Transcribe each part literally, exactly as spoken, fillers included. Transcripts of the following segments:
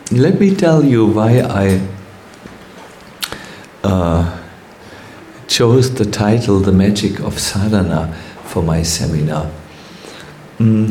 let me tell you why I uh, chose the title The Magic of Sadhana for my seminar. Mm,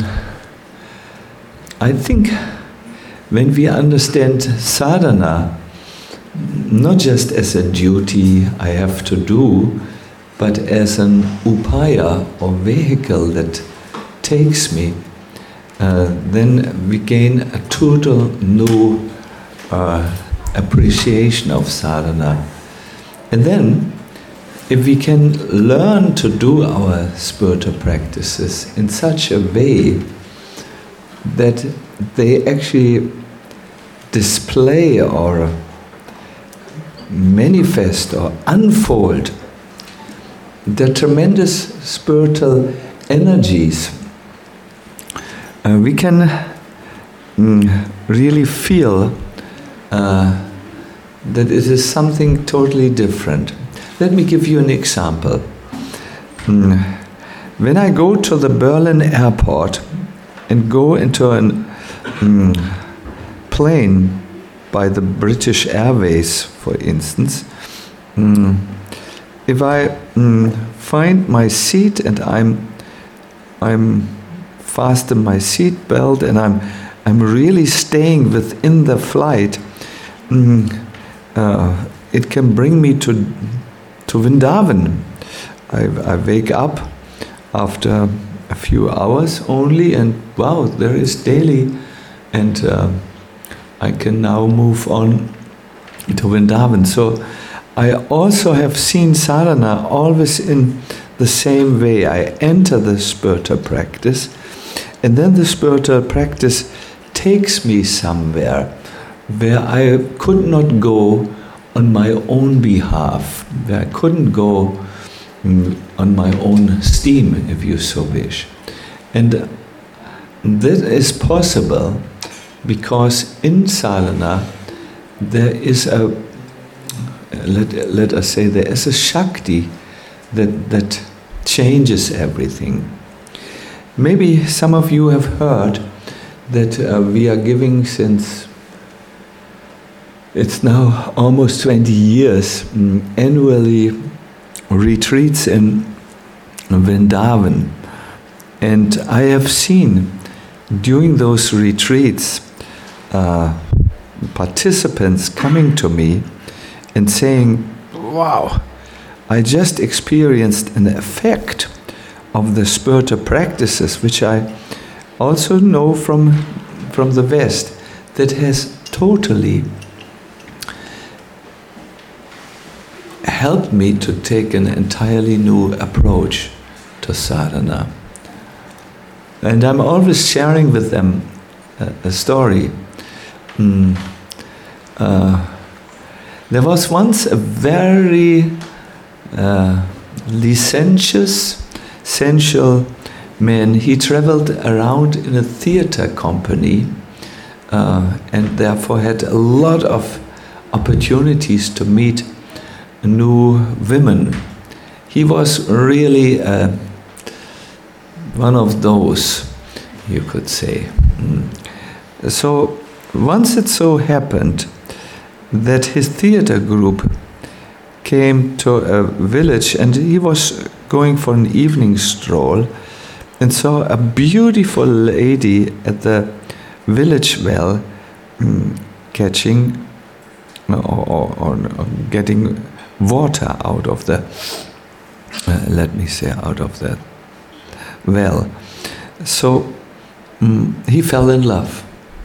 I think when we understand sadhana not just as a duty I have to do, but as an upaya or vehicle that takes me, uh, then we gain a total new uh, appreciation of sadhana. And then, if we can learn to do our spiritual practices in such a way that they actually display or manifest or unfold the tremendous spiritual energies, uh, we can mm, really feel uh, that it is something totally different. Let me give you an example. Mm, when I go to the Berlin airport and go into a mm, plane by the British Airways, for instance, mm, if I mm, find my seat and I'm I'm fasten my seat belt and I'm I'm really staying within the flight, mm, uh, it can bring me to to Vrindavan. I, I wake up after a few hours only, and wow, there is Delhi, and uh, I can now move on to Vrindavan. So I also have seen sadhana always in the same way. I enter the spiritual practice, and then the spiritual practice takes me somewhere where I could not go on my own behalf, where I couldn't go mm, on my own steam, if you so wish. And that is possible because in sadhana there is a, let, let us say, there is a Shakti that, that changes everything. Maybe some of you have heard that uh, we are giving since it's now almost twenty years, um, annually retreats in Vrindavan. And I have seen during those retreats uh, participants coming to me and saying, wow, I just experienced an effect of the spiritual practices, which I also know from, from the West, that has totally helped me to take an entirely new approach to sadhana. And I'm always sharing with them a, a story. Mm, uh, there was once a very uh, licentious, sensual man. He traveled around in a theater company uh, and therefore had a lot of opportunities to meet new women. He was really uh, one of those, you could say. Mm. So once it so happened that his theater group came to a village and he was going for an evening stroll and saw a beautiful lady at the village well mm, catching or, or, or getting water out of the, uh, let me say, out of the well. So um, he fell in love.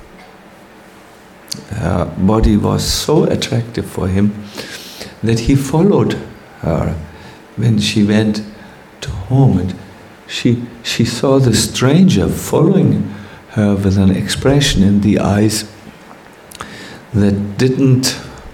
Her body was so attractive for him that he followed her when she went to home, and she she saw the stranger following her with an expression in the eyes that didn't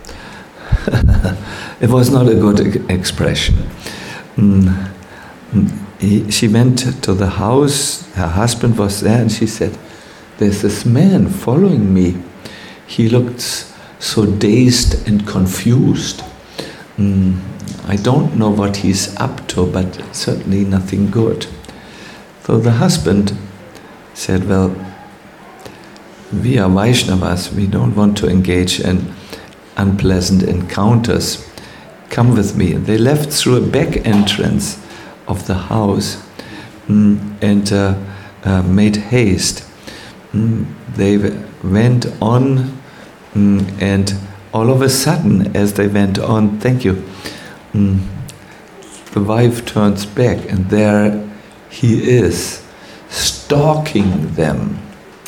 it was not a good expression. Mm. He, she went to the house, her husband was there, and she said, there's this man following me. He looked so dazed and confused. Mm. I don't know what he's up to, but certainly nothing good. So the husband said, well, we are Vaishnavas, we don't want to engage in unpleasant encounters. Come with me. And they left through a back entrance of the house mm, and uh, uh, made haste. Mm, they went on mm, and all of a sudden, as they went on, thank you, mm, the wife turns back and there he is, stalking them.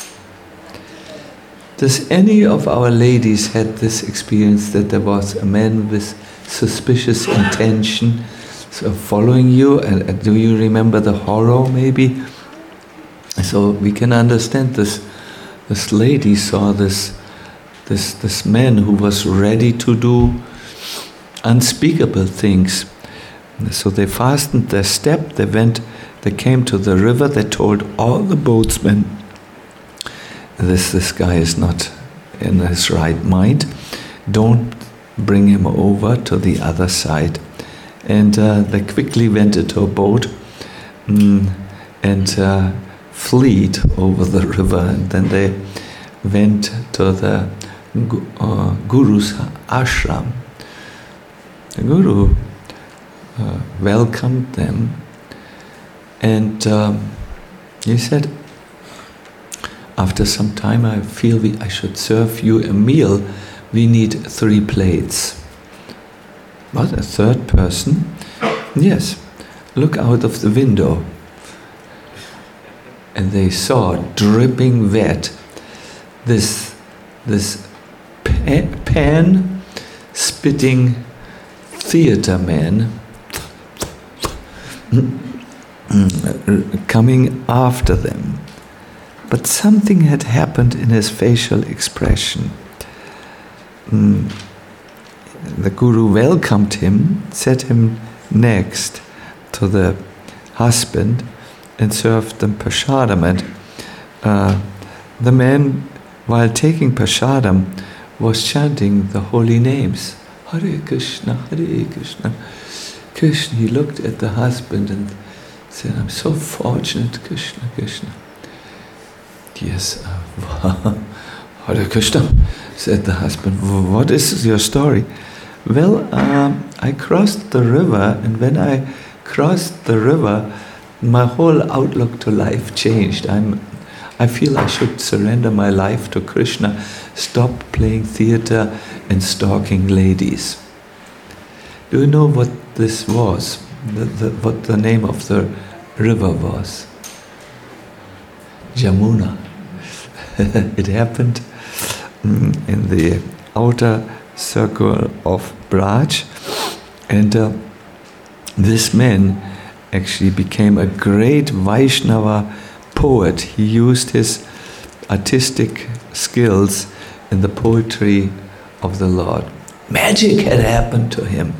Does any of our ladies had this experience that there was a man with suspicious intention so following you? And uh, do you remember the horror maybe? So we can understand this. This lady saw this, this, this man who was ready to do unspeakable things. So they fastened their step, they went, they came to the river, they told all the boatsmen, this, this guy is not in his right mind, don't bring him over to the other side. And uh, they quickly went into a boat mm, and uh, fled over the river, and then they went to the uh, Guru's ashram. The Guru uh, welcomed them, and um, he said, after some time I feel we, I should serve you a meal. We need three plates. What, a third person? Yes, look out of the window. And they saw, dripping wet, this, this pan, pan spitting theater man coming after them. But something had happened in his facial expression. Mm. The Guru welcomed him, set him next to the husband, and served them prasadam. And uh, the man, while taking prasadam, was chanting the holy names. Hare Krishna, Hare Krishna, Krishna. He looked at the husband and said, I'm so fortunate, Krishna, Krishna. Yes, uh, Hare Krishna, said the husband. What is your story? Well, um, I crossed the river, and when I crossed the river, my whole outlook to life changed. I'm, I feel I should surrender my life to Krishna, stop playing theater and stalking ladies. Do you know what this was? The, the, what the name of the river was? Jamuna. It happened in the outer circle of Braj, and uh, this man actually became a great Vaishnava poet. He used his artistic skills in the poetry of the Lord. Magic had happened to him.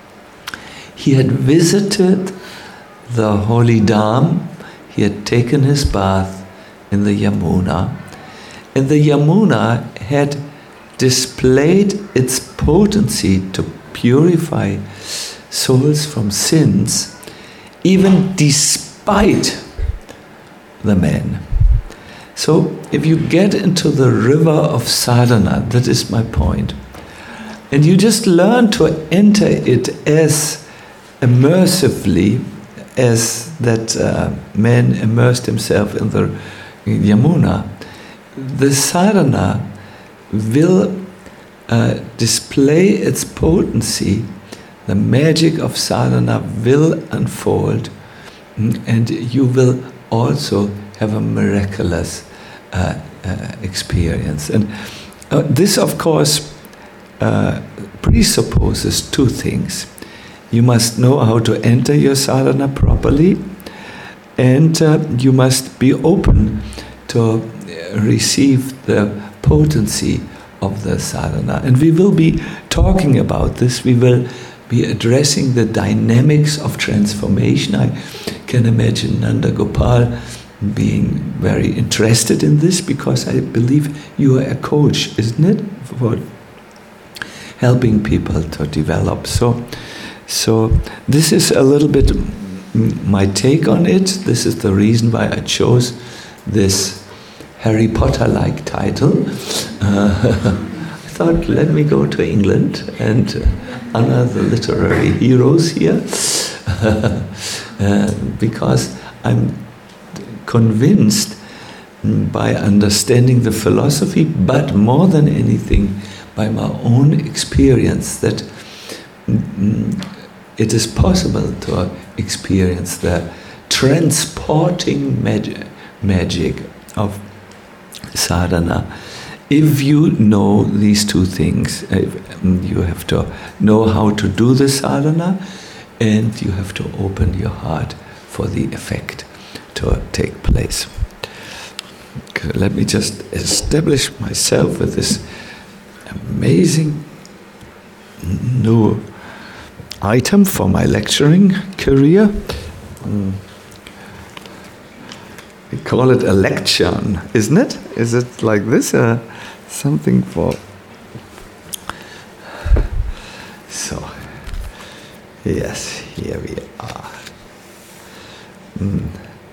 He had visited the holy Dham, he had taken his bath in the Yamuna, and the Yamuna had displayed its potency to purify souls from sins, even despite the man. So if you get into the river of sadhana, that is my point, and you just learn to enter it as immersively as that uh, man immersed himself in the Yamuna, the sadhana will uh, display its potency, the magic of sadhana will unfold, and you will also have a miraculous uh, uh, experience. And uh, this, of course, uh, presupposes two things. You must know how to enter your sadhana properly, and uh, you must be open to receive the potency of the sadhana. And we will be talking about this. We will be addressing the dynamics of transformation. I can imagine Nanda Gopal being very interested in this, because I believe you are a coach, isn't it, for helping people to develop. So, so this is a little bit my take on it. This is the reason why I chose this Harry Potter-like title. Uh, I thought, let me go to England and uh, honor the literary heroes here, uh, because I'm convinced by understanding the philosophy, but more than anything, by my own experience, that mm, it is possible to experience the transporting mag- magic of sadhana. If you know these two things, you have to know how to do the sadhana, and you have to open your heart for the effect to take place. Okay, let me just establish myself with this amazing new item for my lecturing career. Mm. We call it a lectern, isn't it? Is it like this? Uh, something for... So, yes, here we are. Mm.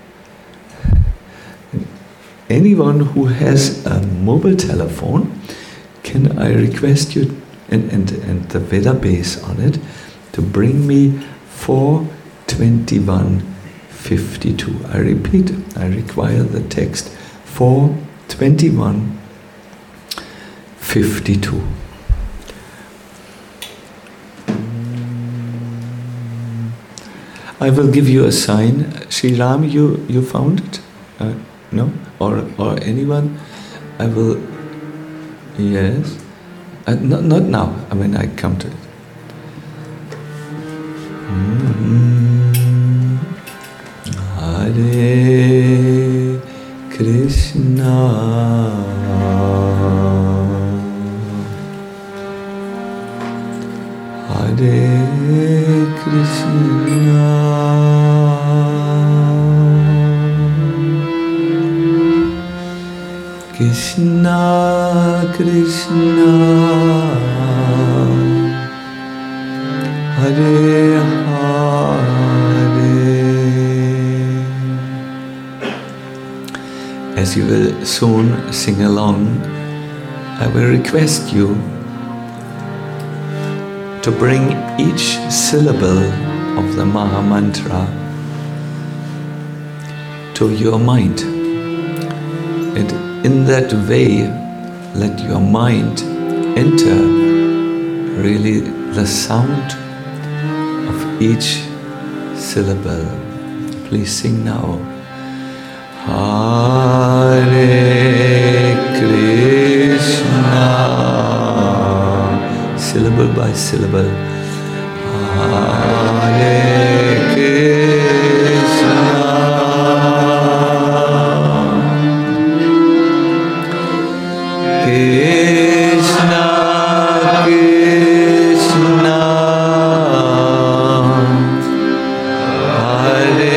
Anyone who has a mobile telephone, can I request you, and, and, and the Veda base on it, to bring me four twenty-one fifty-two. I repeat, I require the text four twenty-one fifty-two. I will give you a sign. Sri Ram, you, you found it? Uh, no? Or, or anyone? I will... Yes? Uh, not, not now, I mean, I come to it. Mm-hmm. Hare Krishna, Hare Krishna, Krishna Krishna, Hare Hare. As you will soon sing along, I will request you to bring each syllable of the Maha Mantra to your mind. And in that way, let your mind enter really the sound of each syllable. Please sing now. Hare Krishna, syllable by syllable. Hare Krishna, Krishna Krishna, Hare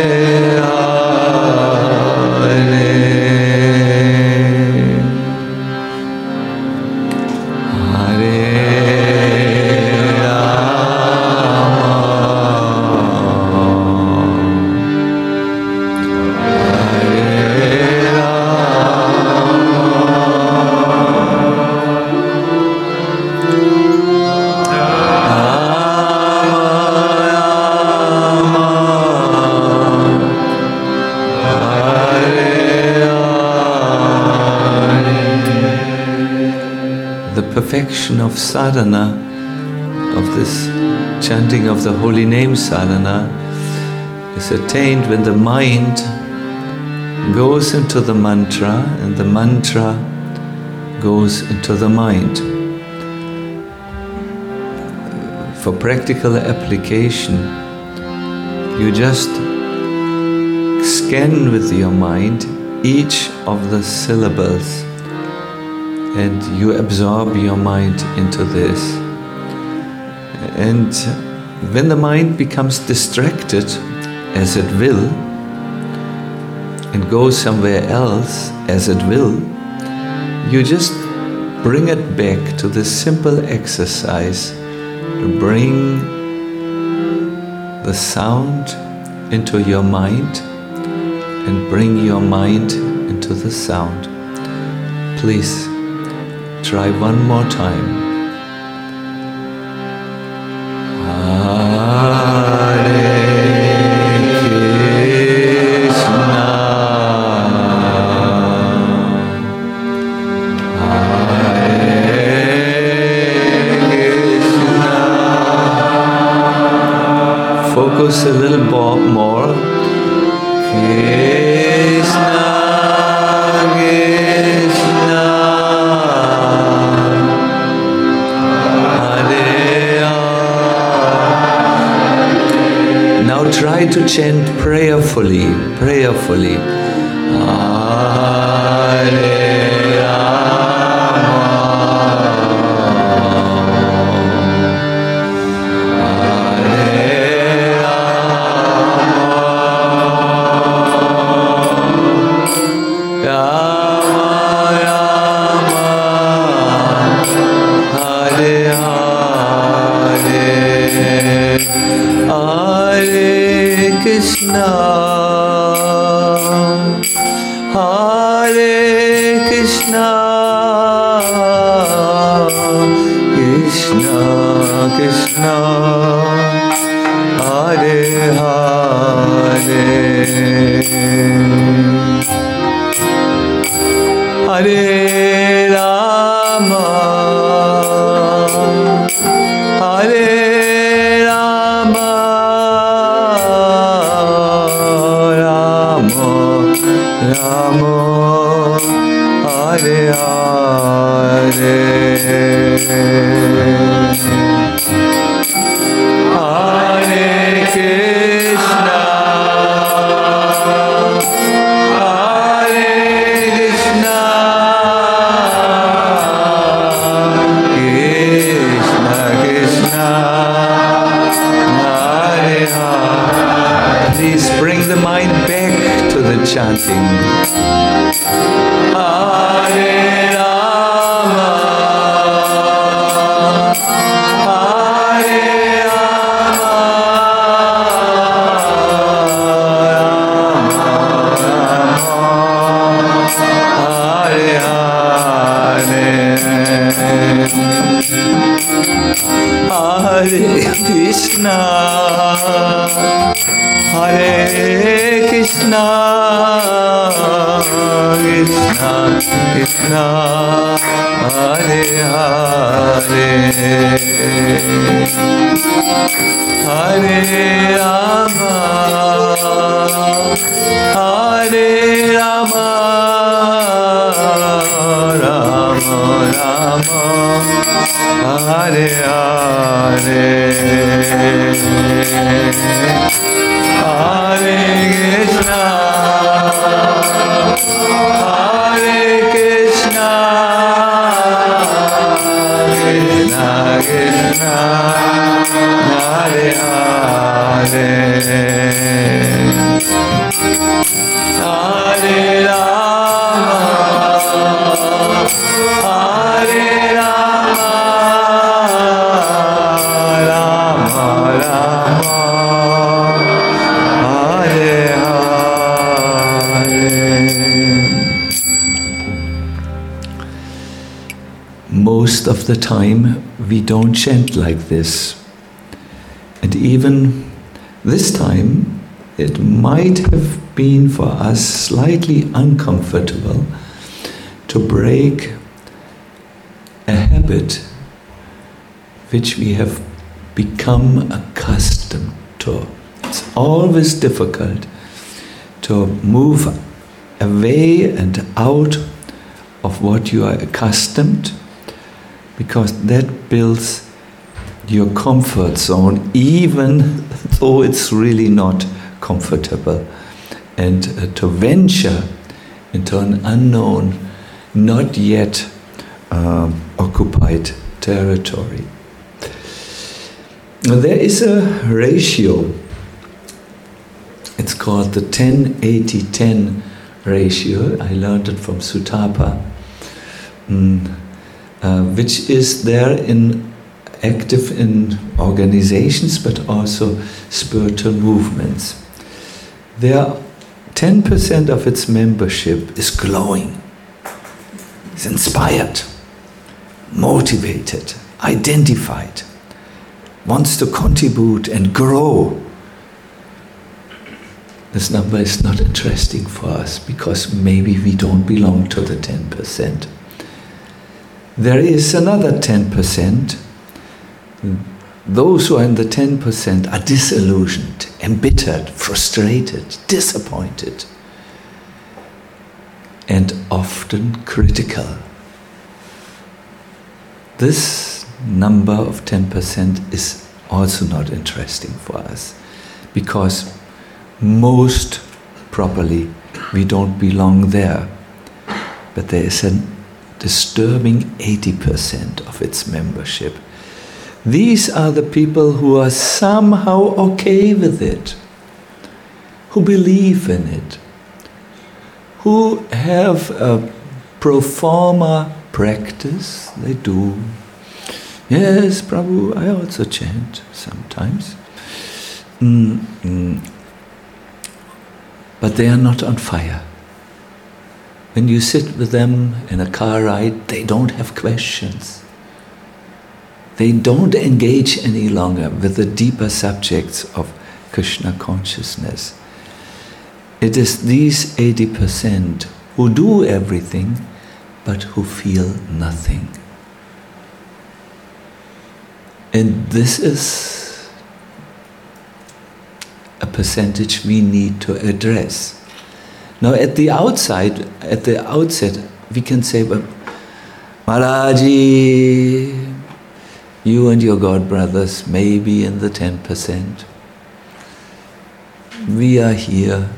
perfection of sadhana, of this chanting of the holy name sadhana, is attained when the mind goes into the mantra and the mantra goes into the mind. For practical application, you just scan with your mind each of the syllables, and you absorb your mind into this. And when the mind becomes distracted, as it will, and goes somewhere else, as it will, you just bring it back to this simple exercise to bring the sound into your mind and bring your mind into to the sound. Please try one more time. Focus a little more. Krishna, Krishna, Hare Hare. Now try to chant prayerfully, prayerfully. Hare Krishna, Hare Krishna, Krishna Krishna, Hare Hare, Hare Rama, Hare Rama, Rama, Hare Hare, Hare Krishna, Hare Krishna, Krishna Krishna, Hare Hare. Please bring the mind back to the chanting. Hare Rama, Hare Rama, Rama Rama, Hare Hare, Hare Krishna, Hare Krishna, Krishna Krishna, Hare Hare, Hare Rama, Hare Rama, Rama Rama, Hare Hare, Hare Krishna, Hare Krishna, Krishna Krishna, Hare Hare, Hare Rama, Hare Rama, Rama Rama, Hare Hare. Most of the time we don't chant like this. And even this time it might have been for us slightly uncomfortable to break a habit which we have become accustomed to. It's always difficult to move away and out of what you are accustomed, because that builds your comfort zone, even though it's really not comfortable. And uh, to venture into an unknown, not yet uh, occupied territory. There is a ratio. It's called the ten eighty ten ratio. I learned it from Sutapa, mm, uh, which is there in active in organizations, but also spiritual movements. There are ten percent of its membership is glowing, is inspired, motivated, identified, wants to contribute and grow. This number is not interesting for us because maybe we don't belong to the ten percent. There is another ten percent. Those who are in the ten percent are disillusioned, embittered, frustrated, disappointed, and often critical. This number of ten percent is also not interesting for us because most properly we don't belong there. But there is a disturbing eighty percent of its membership. These are the people who are somehow okay with it, who believe in it, who have a pro forma practice. They do. Yes, Prabhu, I also chant sometimes. Mm-mm. But they are not on fire. When you sit with them in a car ride, they don't have questions. They don't engage any longer with the deeper subjects of Krishna consciousness. It is these eighty percent who do everything, but who feel nothing. And this is a percentage we need to address. Now at the outside, at the outset, we can say, well, Maharaji, you and your god brothers may be in the ten percent. We are here.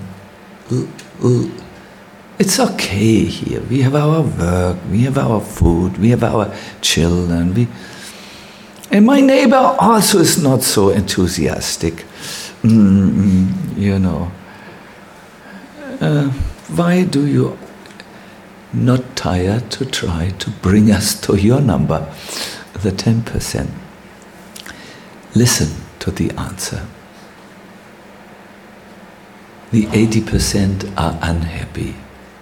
It's okay here. We have our work, we have our food, we have our children. We, and my neighbor also is not so enthusiastic. Mm, you know. Uh, why do you not tire to try to bring us to your number, the ten percent? Listen to the answer. The eighty percent are unhappy.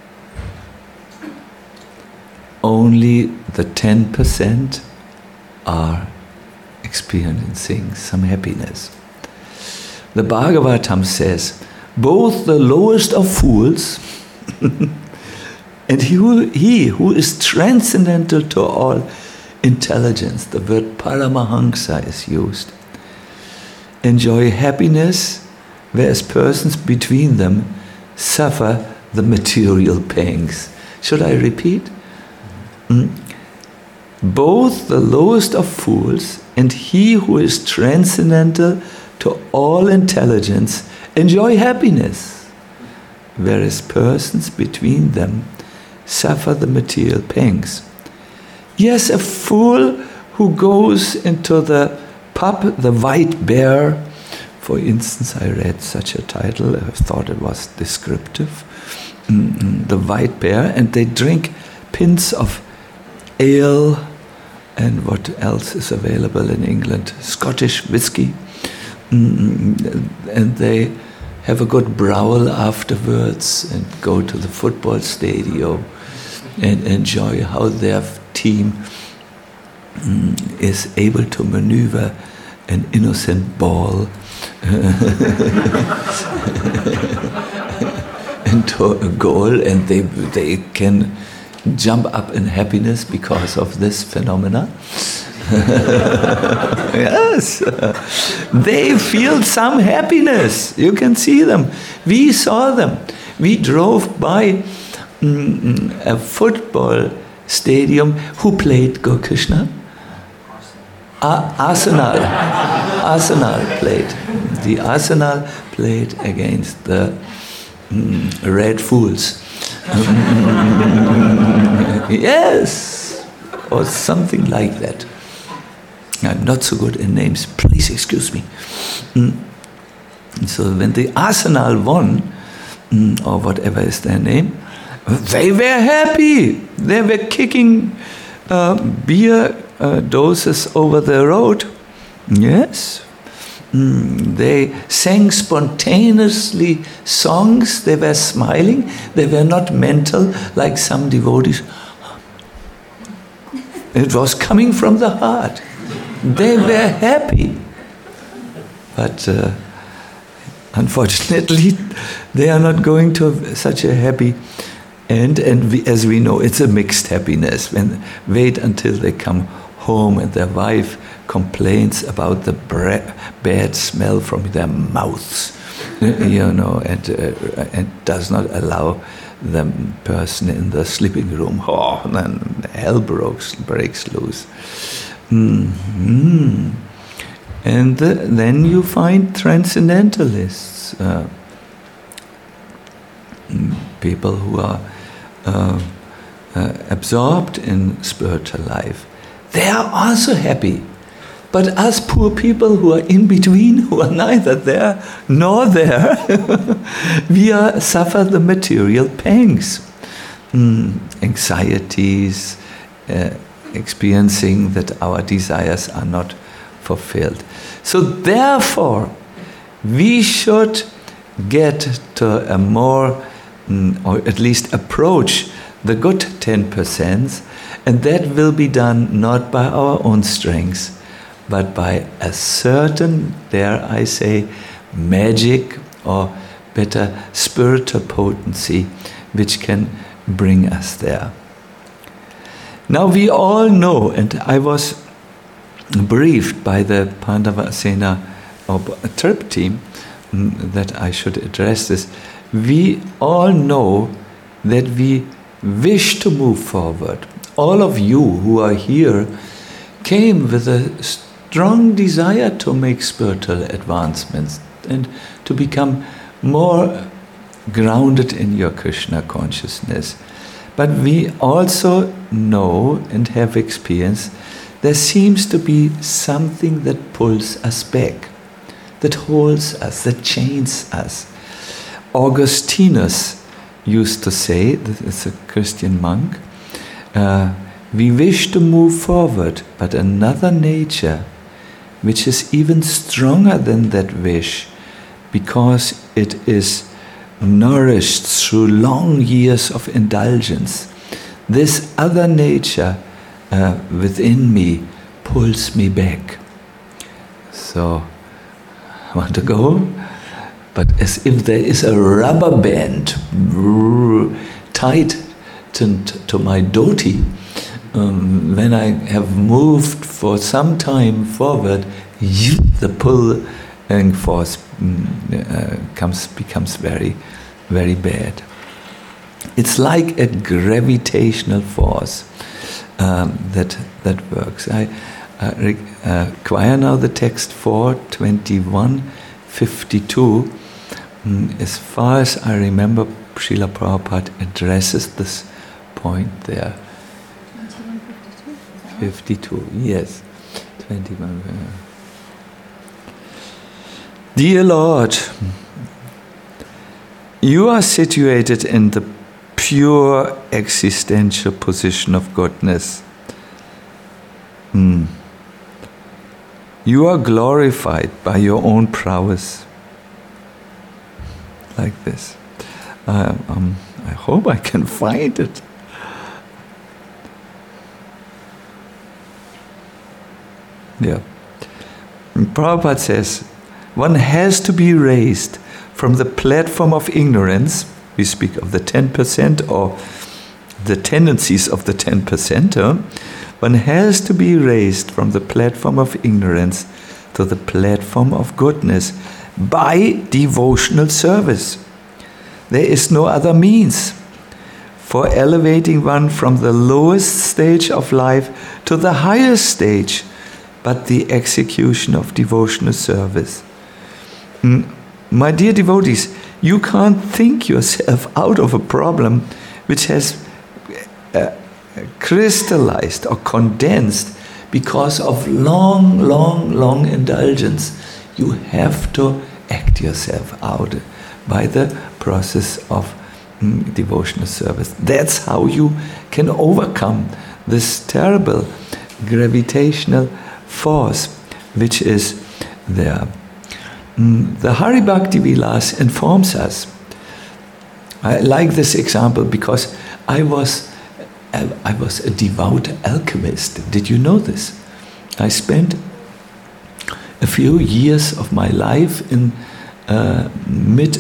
Only the ten percent are experiencing some happiness. The Bhagavatam says, both the lowest of fools and he who, he who is transcendental to all intelligence, the word Paramahamsa is used, enjoy happiness, whereas persons between them suffer the material pangs. Should I repeat? Mm. Both the lowest of fools and he who is transcendental to all intelligence enjoy happiness, whereas persons between them suffer the material pangs. Yes, a fool who goes into the pub, the White Bear, for instance, I read such a title, I thought it was descriptive, mm-hmm. The White Bear, and they drink pints of ale and what else is available in England, Scottish whiskey, mm-hmm. and they have a good brawl afterwards and go to the football stadium and enjoy how their team mm, is able to maneuver an innocent ball into a goal, and they they can jump up in happiness because of this phenomena. Yes, they feel some happiness. You can see them. We saw them. We drove by mm, a football stadium. Who played Go Krishna? Uh, Arsenal. Arsenal played. The Arsenal played against the mm, Red Fools. Yes, or something like that. I'm not so good in names. Please excuse me. Mm. So when the Arsenal won, mm, or whatever is their name, they were happy. They were kicking uh, beer uh, doses over the road. Yes. Mm, they sang spontaneously songs, they were smiling, they were not mental like some devotees. It was coming from the heart. They were happy. But uh, unfortunately, they are not going to have such a happy end. And we, as we know, it's a mixed happiness. When wait until they come home and their wife complains about the bre- bad smell from their mouths, you know, and uh, and does not allow the person in the sleeping room. Oh, then hell breaks breaks loose. Mm-hmm. And uh, then you find transcendentalists, uh, people who are uh, uh, absorbed in spiritual life. They are also happy. But us poor people who are in between, who are neither there nor there, we are, suffer the material pangs, mm, anxieties, uh, experiencing that our desires are not fulfilled. So therefore, we should get to a more, mm, or at least approach the good ten percent, and that will be done not by our own strengths, but by a certain, dare I say, magic, or better, spiritual potency, which can bring us there. Now we all know, and I was briefed by the Pandavasena trip team mm, that I should address this. We all know that we wish to move forward. All of you who are here came with a strong desire to make spiritual advancements and to become more grounded in your Krishna consciousness. But we also know and have experienced there seems to be something that pulls us back, that holds us, that chains us. Augustinus used to say, this is a Christian monk, uh, we wish to move forward, but another nature, which is even stronger than that wish, because it is nourished through long years of indulgence. This other nature uh, within me pulls me back. So, I want to go, but as if there is a rubber band tied to, to my dhoti. Um, when I have moved for some time forward, the pulling force uh, comes becomes very, very bad. It's like a gravitational force um, that that works. I uh, uh, acquire now the text four twenty-one fifty-two. Um, as far as I remember, Srila Prabhupada addresses this point there. fifty-two, yes. twenty-one. Dear Lord, you are situated in the pure existential position of goodness. Mm. You are glorified by your own prowess. Like this. Uh, um, I hope I can find it. Yeah. And Prabhupada says, one has to be raised from the platform of ignorance. We speak of the ten percent or the tendencies of the ten percent. Huh? One has to be raised from the platform of ignorance to the platform of goodness by devotional service. There is no other means for elevating one from the lowest stage of life to the highest stage, but the execution of devotional service. Mm. My dear devotees, you can't think yourself out of a problem which has uh, crystallized or condensed because of long, long, long indulgence. You have to act yourself out by the process of mm, devotional service. That's how you can overcome this terrible gravitational force which is there. mm, the Hari Bhakti Vilas informs us. I like this example because I was, I was a devout alchemist. Did you know this? I spent a few years of my life in uh, mid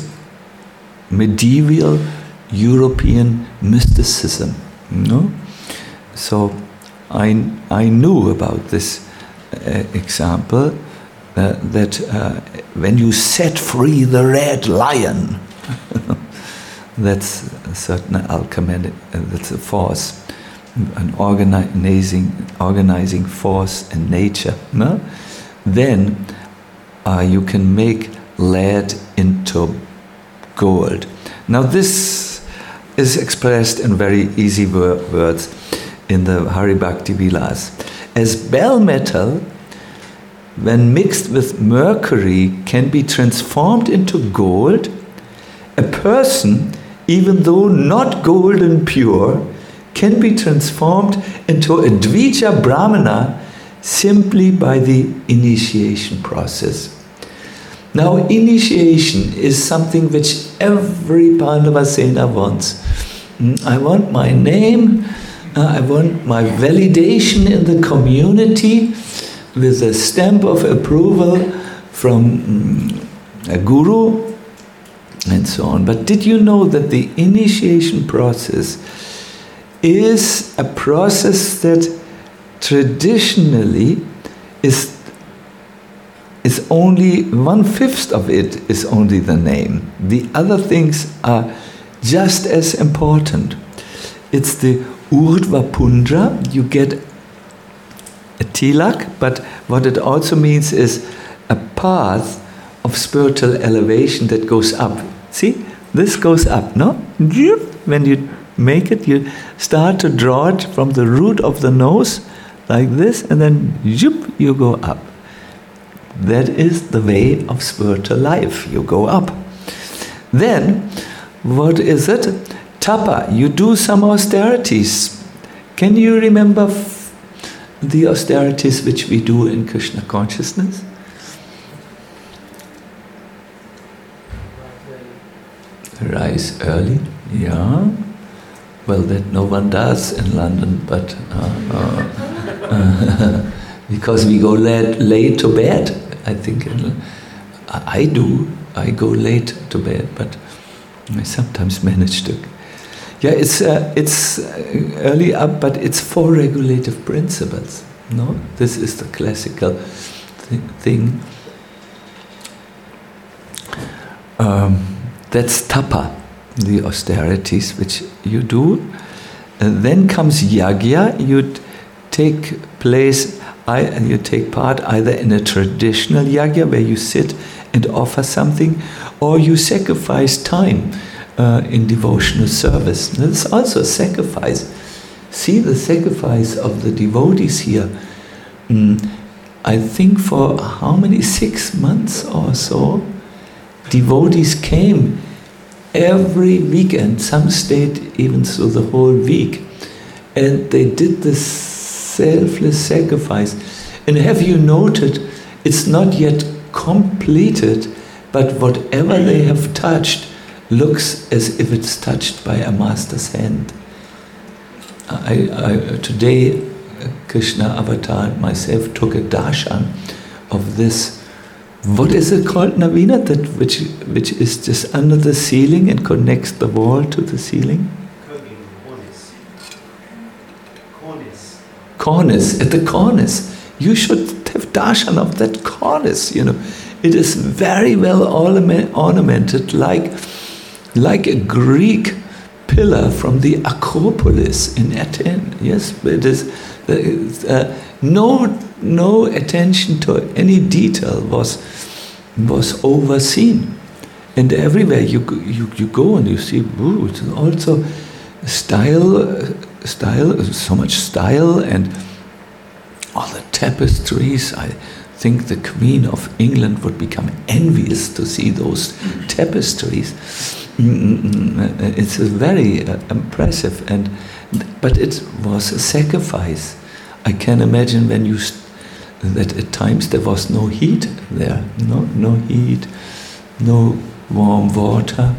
medieval European mysticism. You know? So I, I knew about this uh, example uh, that uh, when you set free the red lion, that's a certain alchemy, uh, that's a force, an organizing, organizing force in nature. No? Then uh, you can make lead into gold. Now this is expressed in very easy wor- words in the Hari Bhakti Vilas. As bell metal, when mixed with mercury, can be transformed into gold, a person, even though not golden pure, can be transformed into a Dvija Brahmana simply by the initiation process. Now, initiation is something which every Pandavasena wants. I want my name, uh, I want my validation in the community with a stamp of approval from um, a guru and so on. But did you know that the initiation process is a process that traditionally is is only one-fifth of it is only the name. The other things are just as important. It's the Urdhva Pundra, you get a tilak, but what it also means is a path of spiritual elevation that goes up. See, this goes up, no? When you make it, you start to draw it from the root of the nose, like this, and then you go up. That is the way of spiritual life. You go up. Then, what is it? Tapa. You do some austerities. Can you remember f- the austerities which we do in Krishna consciousness? Rise early. Yeah. Well, that no one does in London, but uh, uh, uh, because we go late, late to bed. I think I do. I go late to bed, but I sometimes manage to. Yeah, it's uh, it's early up, but it's four regulative principles. No, this is the classical th- thing. Um, that's tapa, the austerities which you do. And then comes yagya. You t- take place. I, you take part either in a traditional yagya where you sit and offer something, or you sacrifice time uh, in devotional service. That's also a sacrifice. See the sacrifice of the devotees here. Mm, I think for how many, six months or so, devotees came every weekend. Some stayed even through the whole week, and they did this selfless sacrifice. And have you noted, it's not yet completed, but whatever they have touched looks as if it's touched by a master's hand. I, I, today, Krishna Avatar and myself took a darshan of this. What is it called, Navina? That which which is just under the ceiling and connects the wall to the ceiling? Cornice, at the cornice. You should have darshan of that cornice, you know. It is very well ornament, ornamented like, like a Greek pillar from the Acropolis in Athens. Yes, it is. Uh, no, no attention to any detail was was overseen, and everywhere you you you go and you see, ooh, it's also style, style, so much style, and all the tapestries. I think the Queen of England would become envious to see those tapestries. It's very uh, impressive, and but it was a sacrifice. I can imagine when you that at times there was no heat there, no, no heat, no warm water,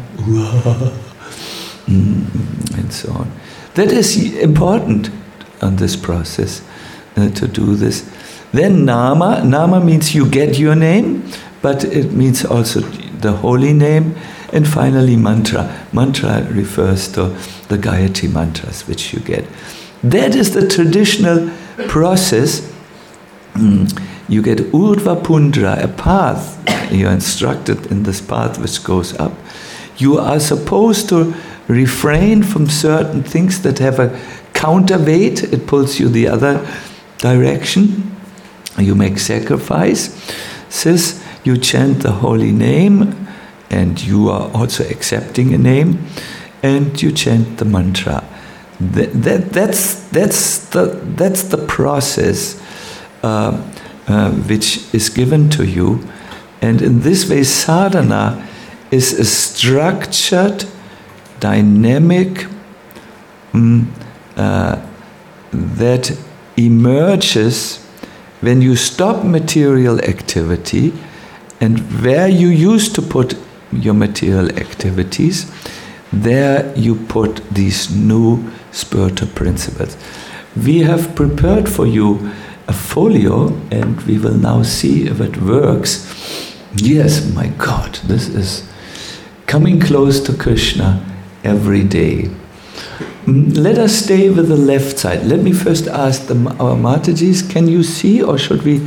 and so on. That is important on this process, uh, to do this. Then nama, nama means you get your name, but it means also the holy name. And finally mantra. Mantra refers to the Gayatri mantras which you get. That is the traditional process. You get Urdhva Pundra, a path. You're instructed in this path which goes up. You are supposed to refrain from certain things that have a counterweight. It pulls you the other direction. You make sacrifices. You chant the holy name, and you are also accepting a name, and you chant the mantra. That, that, that's, that's, the, that's the process uh, uh, which is given to you. And in this way, sadhana is a structured, dynamic um, uh, that emerges when you stop material activity, and where you used to put your material activities, there you put these new spiritual principles. We have prepared for you a folio, and we will now see if it works. Yes, my God, this is coming close to Krishna every day. Let us stay with the left side. Let me first ask the, our Matajis, can you see, or should we?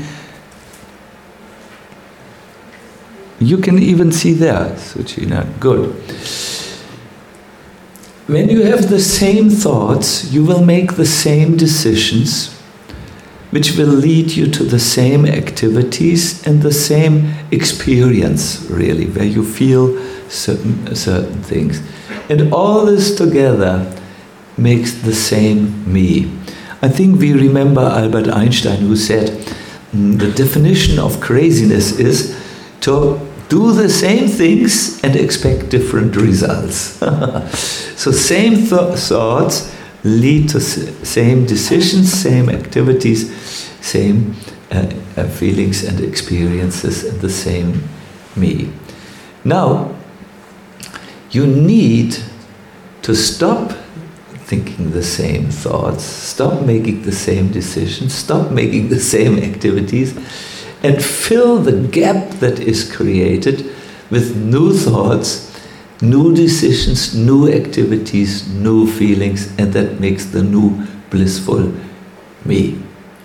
You can even see there, Suchina. Good. When you have the same thoughts, you will make the same decisions, which will lead you to the same activities and the same experience, really, where you feel certain, certain things. And all this together makes the same me. I think we remember Albert Einstein, who said, mm, the definition of craziness is to do the same things and expect different results. So same th- thoughts lead to s- same decisions, same activities, same uh, uh, feelings and experiences, and the same me. Now, you need to stop thinking the same thoughts, stop making the same decisions, stop making the same activities, and fill the gap that is created with new thoughts, new decisions, new activities, new feelings, and that makes the new blissful me.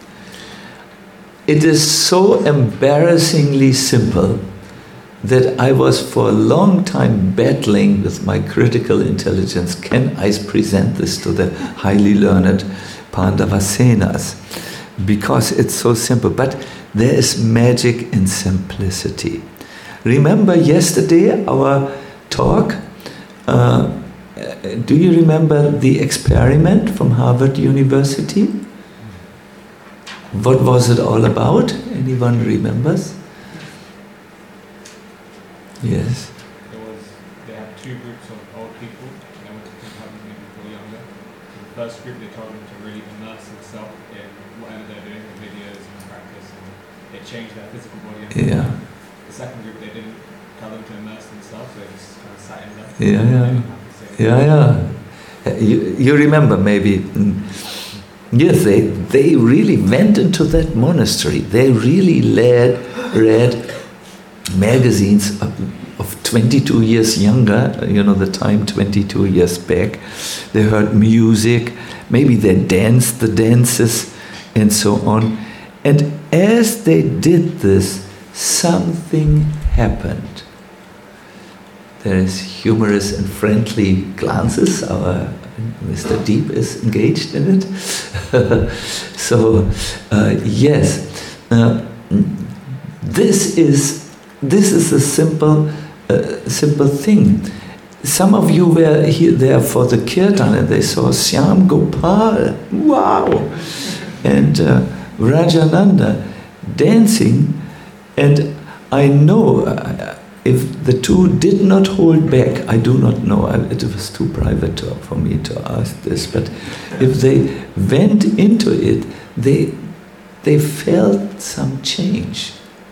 It is so embarrassingly simple that I was for a long time battling with my critical intelligence. Can I present this to the highly learned Pandavasenas? Because it's so simple. But there is magic in simplicity. Remember yesterday our talk? Uh, do you remember the experiment from Harvard University? What was it all about? Anyone remembers? Yes. There was, they had two groups of old people, and they wanted to have maybe people younger. So the first group, they told them to really immerse themselves in whatever they're doing, the videos and practice, and it changed their physical body. Yeah. The second group, they didn't tell them to immerse themselves, they just kind of sat in there. Yeah, yeah. Yeah, yeah. You, you remember maybe. Yes, they, they really went into that monastery. They really led, read magazines of, of twenty-two years younger, you know, the time twenty-two years back. They heard music, maybe they danced the dances, and so on. And as they did this, something happened. There is humorous and friendly glances. Our Mister Deep is engaged in it. So, uh, yes, uh, this is this is a simple, uh, simple thing. Some of you were here there for the kirtan and they saw Syam Gopal, wow, and uh, Rajananda dancing, and I know. Uh, If the two did not hold back, I do not know, it was too private to, for me to ask this, but if they went into it, they they felt some change.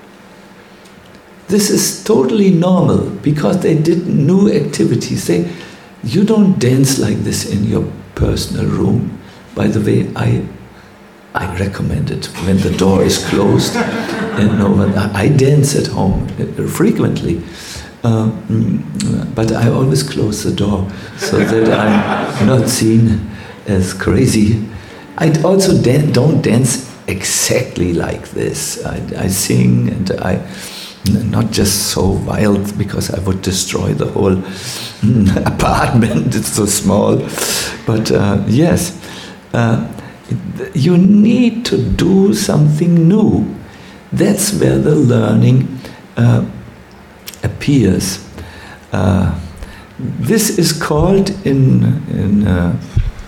This is totally normal because they did new activities. They, you don't dance like this in your personal room. By the way, I I recommend it when the door is closed. And no one, I dance at home frequently, uh, but I always close the door so that I'm not seen as crazy. I also dan- don't dance exactly like this. I, I sing and I, not just so wild because I would destroy the whole mm, apartment, it's so small. But uh, yes, uh, you need to do something new. That's where the learning uh, appears. Uh, this is called in in uh,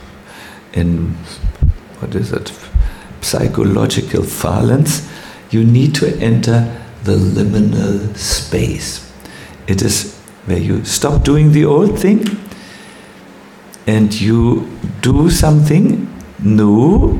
in what is it? Psychological parlance. You need to enter the liminal space. It is where you stop doing the old thing and you do something new,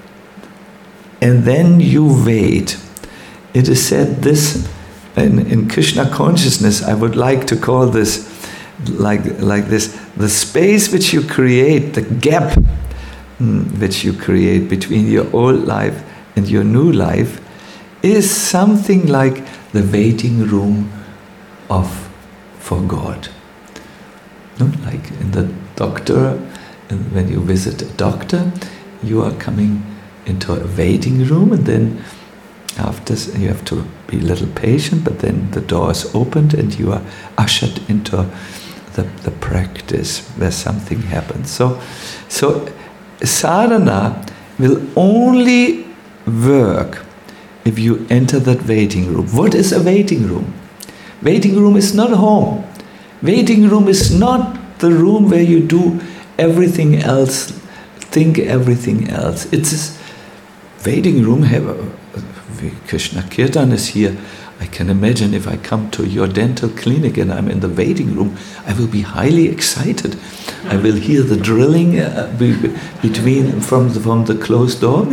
and then you wait. It is said this in, in Krishna consciousness. I would like to call this like like this: the space which you create, the gap mm, which you create between your old life and your new life, is something like the waiting room of for God. Not like in the doctor. And when you visit a doctor, you are coming into a waiting room, and then after you have to be a little patient, but then the door is opened and you are ushered into the, the practice where something happens. So, so sadhana will only work if you enter that waiting room. What is a waiting room? Waiting room is not home. Waiting room is not the room where you do everything else, think everything else. It's a waiting room. Have a, Krishna Kirtan is here. I can imagine if I come to your dental clinic and I'm in the waiting room, I will be highly excited. I will hear the drilling uh, be, between from the, from the closed door,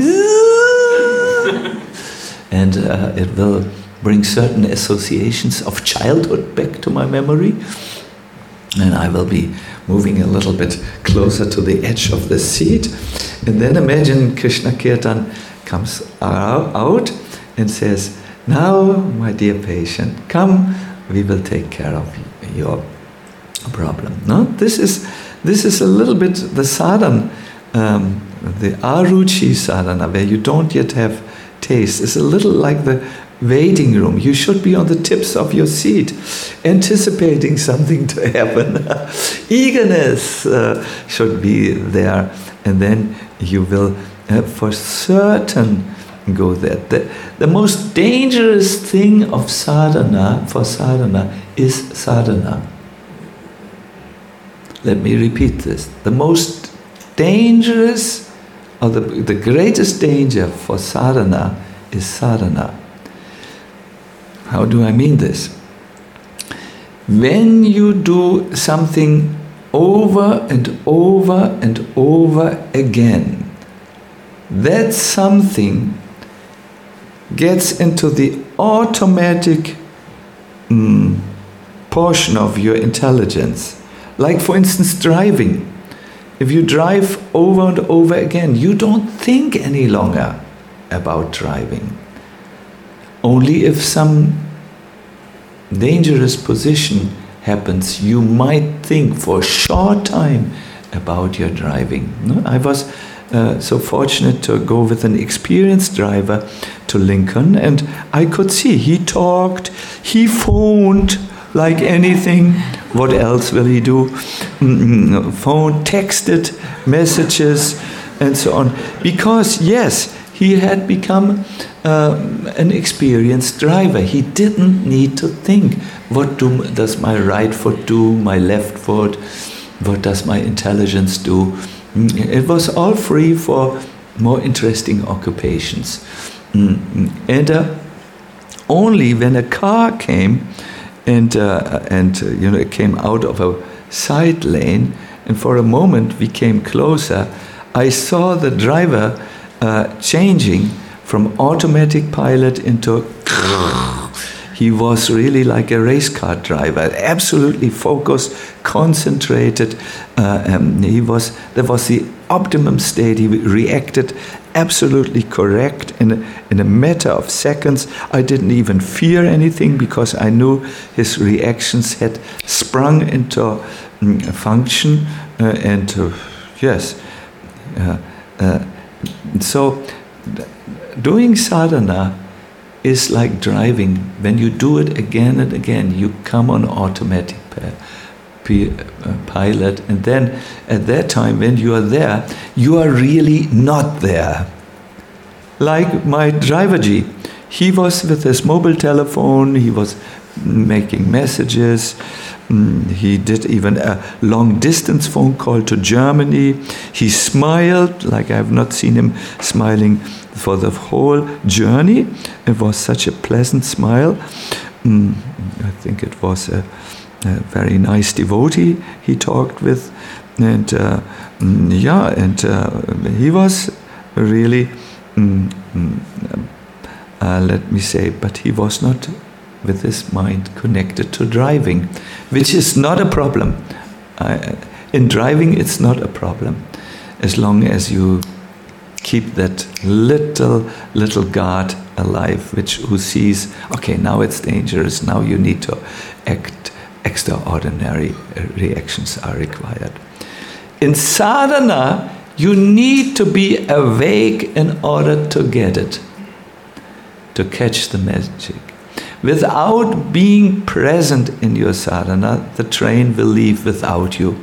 and uh, it will bring certain associations of childhood back to my memory. And I will be moving a little bit closer to the edge of the seat. And then imagine Krishna Kirtan comes out and says, "Now, my dear patient, come, we will take care of your problem." No, this is this is a little bit the sadhana, um, the aruchi sadhana, where you don't yet have taste. It's a little like the waiting room. You should be on the tips of your seat, anticipating something to happen. Eagerness uh, should be there, and then you will uh, for certain go there. The, the most dangerous thing of sadhana, for sadhana, is sadhana. Let me repeat this. The most dangerous, or the, the greatest danger for sadhana is sadhana. How do I mean this? When you do something over and over and over again, that something gets into the automatic mm, portion of your intelligence. Like, for instance, driving. If you drive over and over again, you don't think any longer about driving. Only if some dangerous position happens, you might think for a short time about your driving. No? I was uh, so fortunate to go with an experienced driver to Lincoln, and I could see he talked, he phoned like anything. What else will he do? Mm-hmm. Phone, texted, messages, and so on. Because, yes, he had become uh, an experienced driver. He didn't need to think, what do, does my right foot do, my left foot, what does my intelligence do? It was all free for more interesting occupations. Mm-hmm. And uh, only when a car came, and uh, and uh, you know, it came out of a side lane, and for a moment we came closer, I saw the driver uh, changing from automatic pilot into... He was really like a race car driver, absolutely focused, concentrated. Uh, um, he was there was the optimum state. He reacted absolutely correct in a, in a matter of seconds. I didn't even fear anything because I knew his reactions had sprung into um, function. Uh, and uh, yes, uh, uh, so doing sadhana is like driving. When you do it again and again, you come on automatic pilot, and then at that time when you are there, you are really not there. Like my driverji, he was with his mobile telephone, he was making messages, he did even a long distance phone call to Germany. He smiled like I have not seen him smiling for the whole journey. It was such a pleasant smile. Mm, I think it was a, a very nice devotee he talked with, and uh, mm, yeah, and uh, he was really, mm, mm, uh, let me say, but he was not with his mind connected to driving, which is not a problem. Uh, in driving, it's not a problem, as long as you keep that little, little guard alive, which who sees, okay, now it's dangerous, now you need to act, extraordinary reactions are required. In sadhana, you need to be awake in order to get it, to catch the magic. Without being present in your sadhana, the train will leave without you.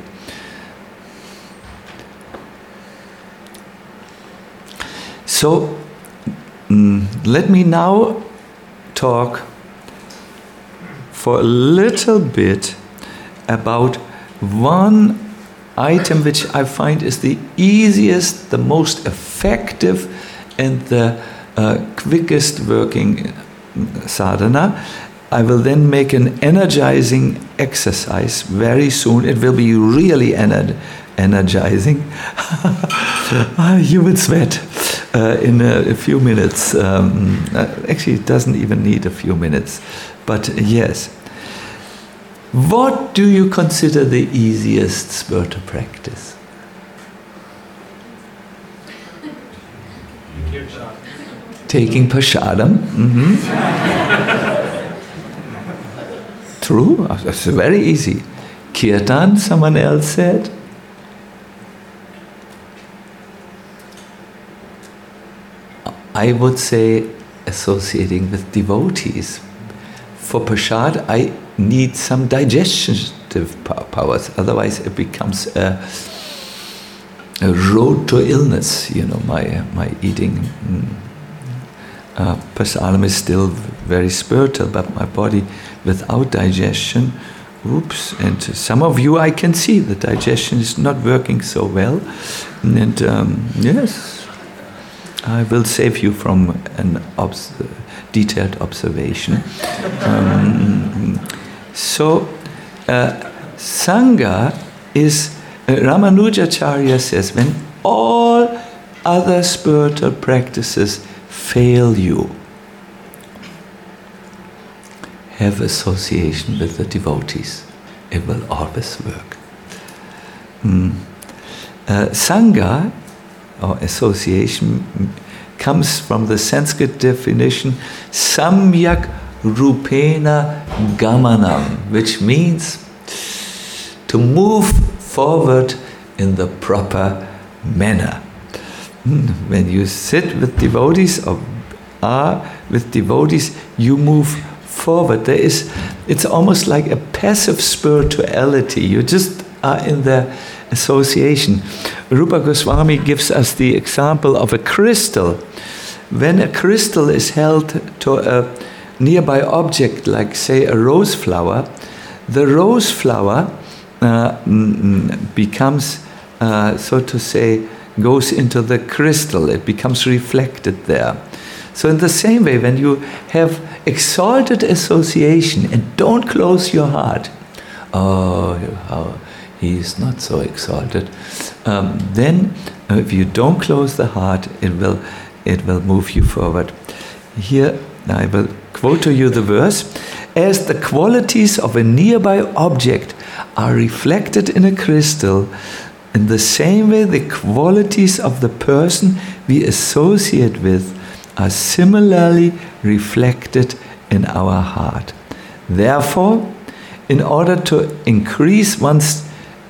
So, mm, let me now talk for a little bit about one item which I find is the easiest, the most effective, and the uh, quickest working sadhana. I will then make an energizing exercise very soon. It will be really ener- energizing. You will sweat uh, in a, a few minutes. Um, actually, it doesn't even need a few minutes. But yes. What do you consider the easiest spiritual practice? Taking prasadam. Mm-hmm. True, that's very easy. Kirtan, someone else said. I would say associating with devotees. For prasad, I need some digestive powers, otherwise it becomes a, a road to illness, you know, my, my eating. Mm. Uh, prasadam is still very spiritual, but my body without digestion, oops, and some of you I can see the digestion is not working so well, and um, yes, I will save you from an obs- detailed observation. Um, so, uh, Sangha is, uh, Ramanujacharya says, when all other spiritual practices fail you, have association with the devotees. It will always work. Mm. Uh, Sangha, or association, comes from the Sanskrit definition samyak rupena gamanam, which means to move forward in the proper manner. When you sit with devotees or are with devotees, you move forward. There is, it's almost like a passive spirituality. You just are in the association. Rupa Goswami gives us the example of a crystal. When a crystal is held to a nearby object, like say a rose flower, the rose flower uh, becomes, uh, so to say, goes into the crystal. It becomes reflected there. So in the same way, when you have exalted association and don't close your heart, oh, how he is not so exalted, um, then uh, if you don't close the heart, it will it will move you forward. Here I will quote to you the verse. As the qualities of a nearby object are reflected in a crystal, in the same way the qualities of the person we associate with are similarly reflected in our heart. Therefore, in order to increase one's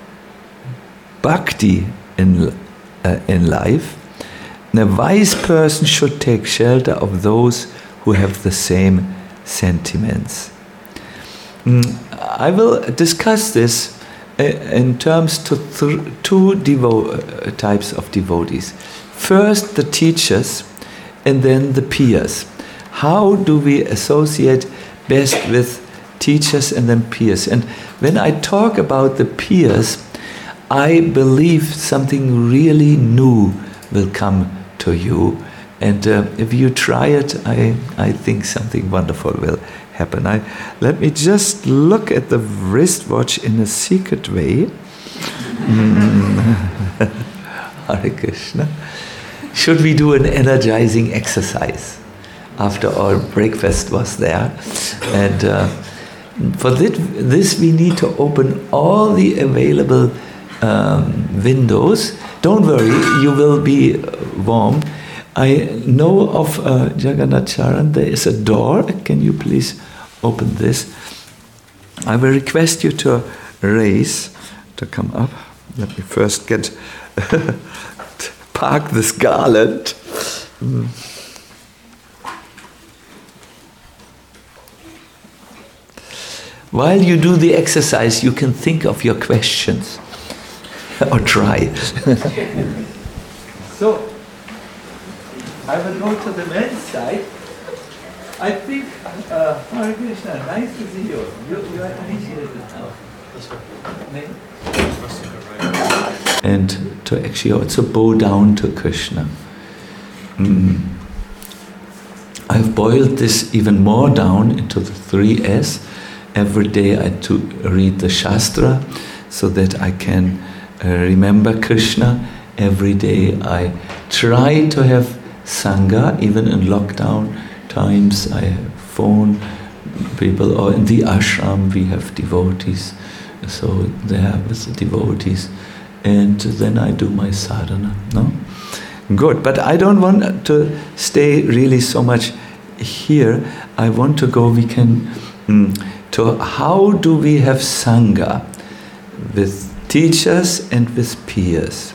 bhakti in, uh, in life, a wise person should take shelter of those who have the same sentiments. Mm, I will discuss this uh, in terms to th- two devo- uh, types of devotees. First, the teachers, and then the peers. How do we associate best with teachers and then peers? And when I talk about the peers, I believe something really new will come to you. And uh, if you try it, I, I think something wonderful will happen. I, let me just look at the wristwatch in a secret way. Hare Krishna. Should we do an energizing exercise? After all, breakfast was there. And uh, for this, we need to open all the available um, windows. Don't worry, you will be warm. I know of uh, Jagannath Charan, there is a door. Can you please open this? I will request you to raise, to come up. Let me first get, park this garland. Mm. While you do the exercise, you can think of your questions. Or try. So, I will go to the men's side. I think, uh, Hare Krishna, nice to see you. You, you are initiated now. And to actually also bow down to Krishna. Mm. I've boiled this even more down into the three S. Every day I to read the Shastra so that I can uh, remember Krishna. Every day I try to have Sangha, even in lockdown times. I phone people, or in the ashram we have devotees, so there with the devotees, and then I do my sadhana. No, good. But I don't want to stay really so much here. I want to go. We can mm, to how do we have Sangha with teachers and with peers.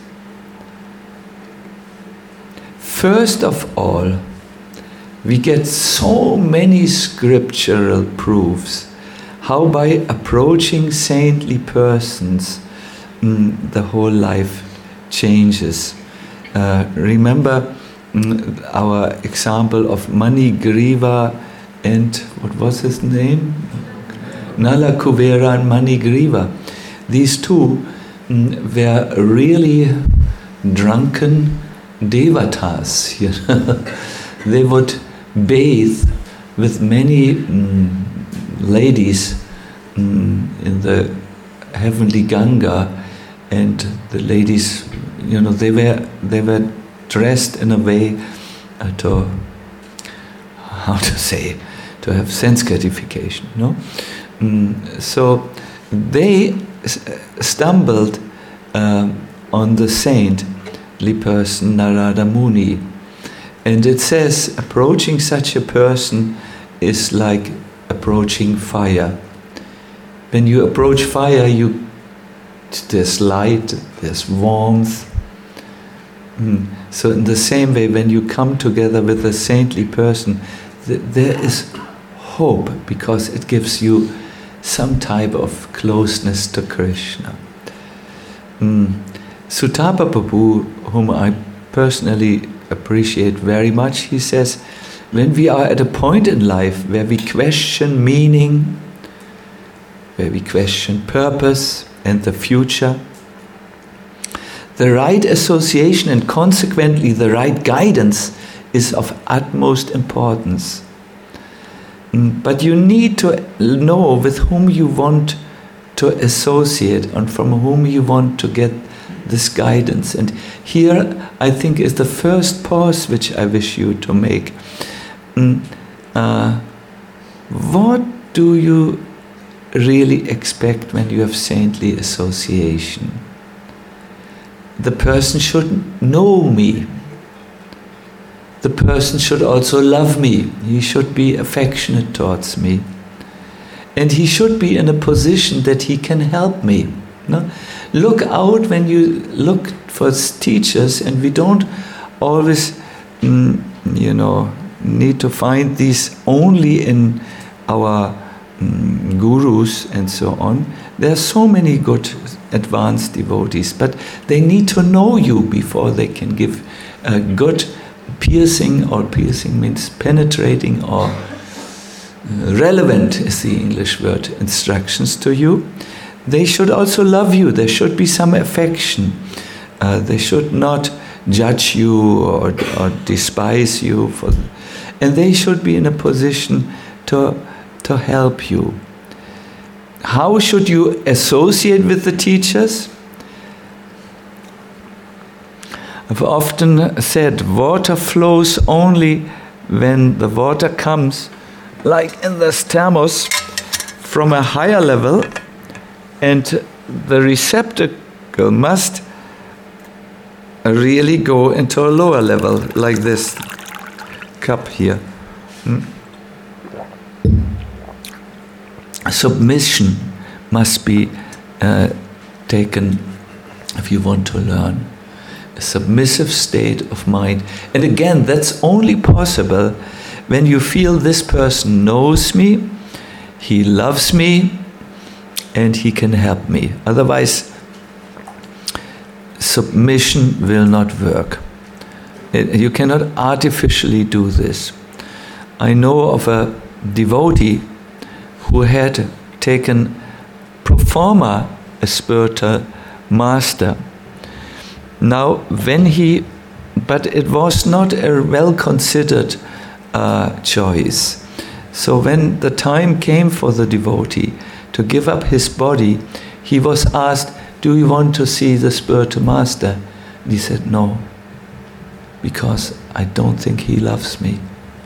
First of all, we get so many scriptural proofs how by approaching saintly persons, mm, the whole life changes. Uh, remember mm, our example of Manigriva and, what was his name? Nala Kuvera and Manigriva. These two mm, were really drunken devatas. You know? They would bathe with many mm, ladies mm, in the heavenly Ganga, and the ladies, you know, they were they were dressed in a way uh, to, how to say, to have sense gratification. No, mm, so they stumbled uh, on the saintly person Narada Muni. And it says, approaching such a person is like approaching fire. When you approach fire, you there's light, there's warmth. Mm. So in the same way, when you come together with a saintly person, th- there is hope, because it gives you some type of closeness to Krishna. Mm. Sutapa Prabhu, whom I personally appreciate very much, he says, when we are at a point in life where we question meaning, where we question purpose and the future, the right association and consequently the right guidance is of utmost importance. But you need to know with whom you want to associate and from whom you want to get this guidance. And here, I think, is the first pause which I wish you to make. Mm, uh, what do you really expect when you have saintly association? The person should know me. The person should also love me. He should be affectionate towards me. And he should be in a position that he can help me. No? Look out when you look for teachers, and we don't always, mm, you know, need to find these only in our mm, gurus and so on. There are so many good advanced devotees, but they need to know you before they can give a good piercing, or piercing means penetrating, or relevant is the English word, instructions to you. They should also love you. There should be some affection. Uh, they should not judge you or, or despise you, for, and they should be in a position to, to help you. How should you associate with the teachers? I've often said water flows only when the water comes, like in this thermos, from a higher level, and the receptacle must really go into a lower level, like this cup here. Hmm? Submission must be uh, taken if you want to learn. A submissive state of mind. And again, that's only possible when you feel this person knows me, he loves me, and he can help me. Otherwise, submission will not work. It, you cannot artificially do this. I know of a devotee who had taken pro forma a spiritual master. Now, when he, but it was not a well-considered uh, choice. So when the time came for the devotee to give up his body, he was asked, do you want to see the spiritual master? And he said, no, because I don't think he loves me.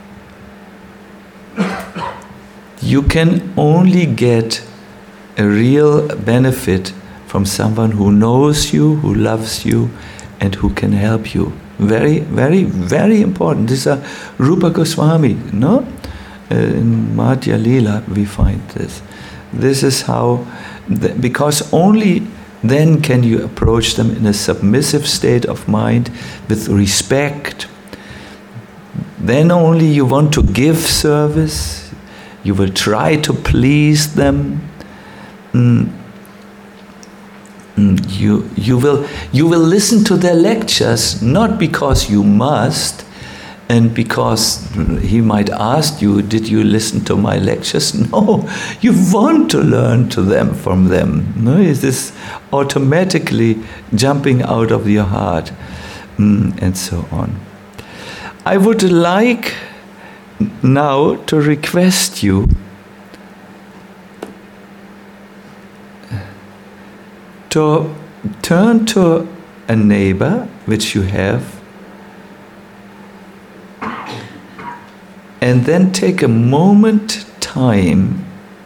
You can only get a real benefit from someone who knows you, who loves you, and who can help you. Very, very, very important. This is a Rupa Goswami, no? Uh, in Madhya Lila we find this. This is how, the, because only then can you approach them in a submissive state of mind with respect. Then only you want to give service. You will try to please them. Mm. You, you, will, you will listen to their lectures, not because you must, and because he might ask you, did you listen to my lectures? No, you want to learn to them from them. No, it is automatically jumping out of your heart, mm, and so on. I would like now to request you to turn to a neighbor which you have, and then take a moment time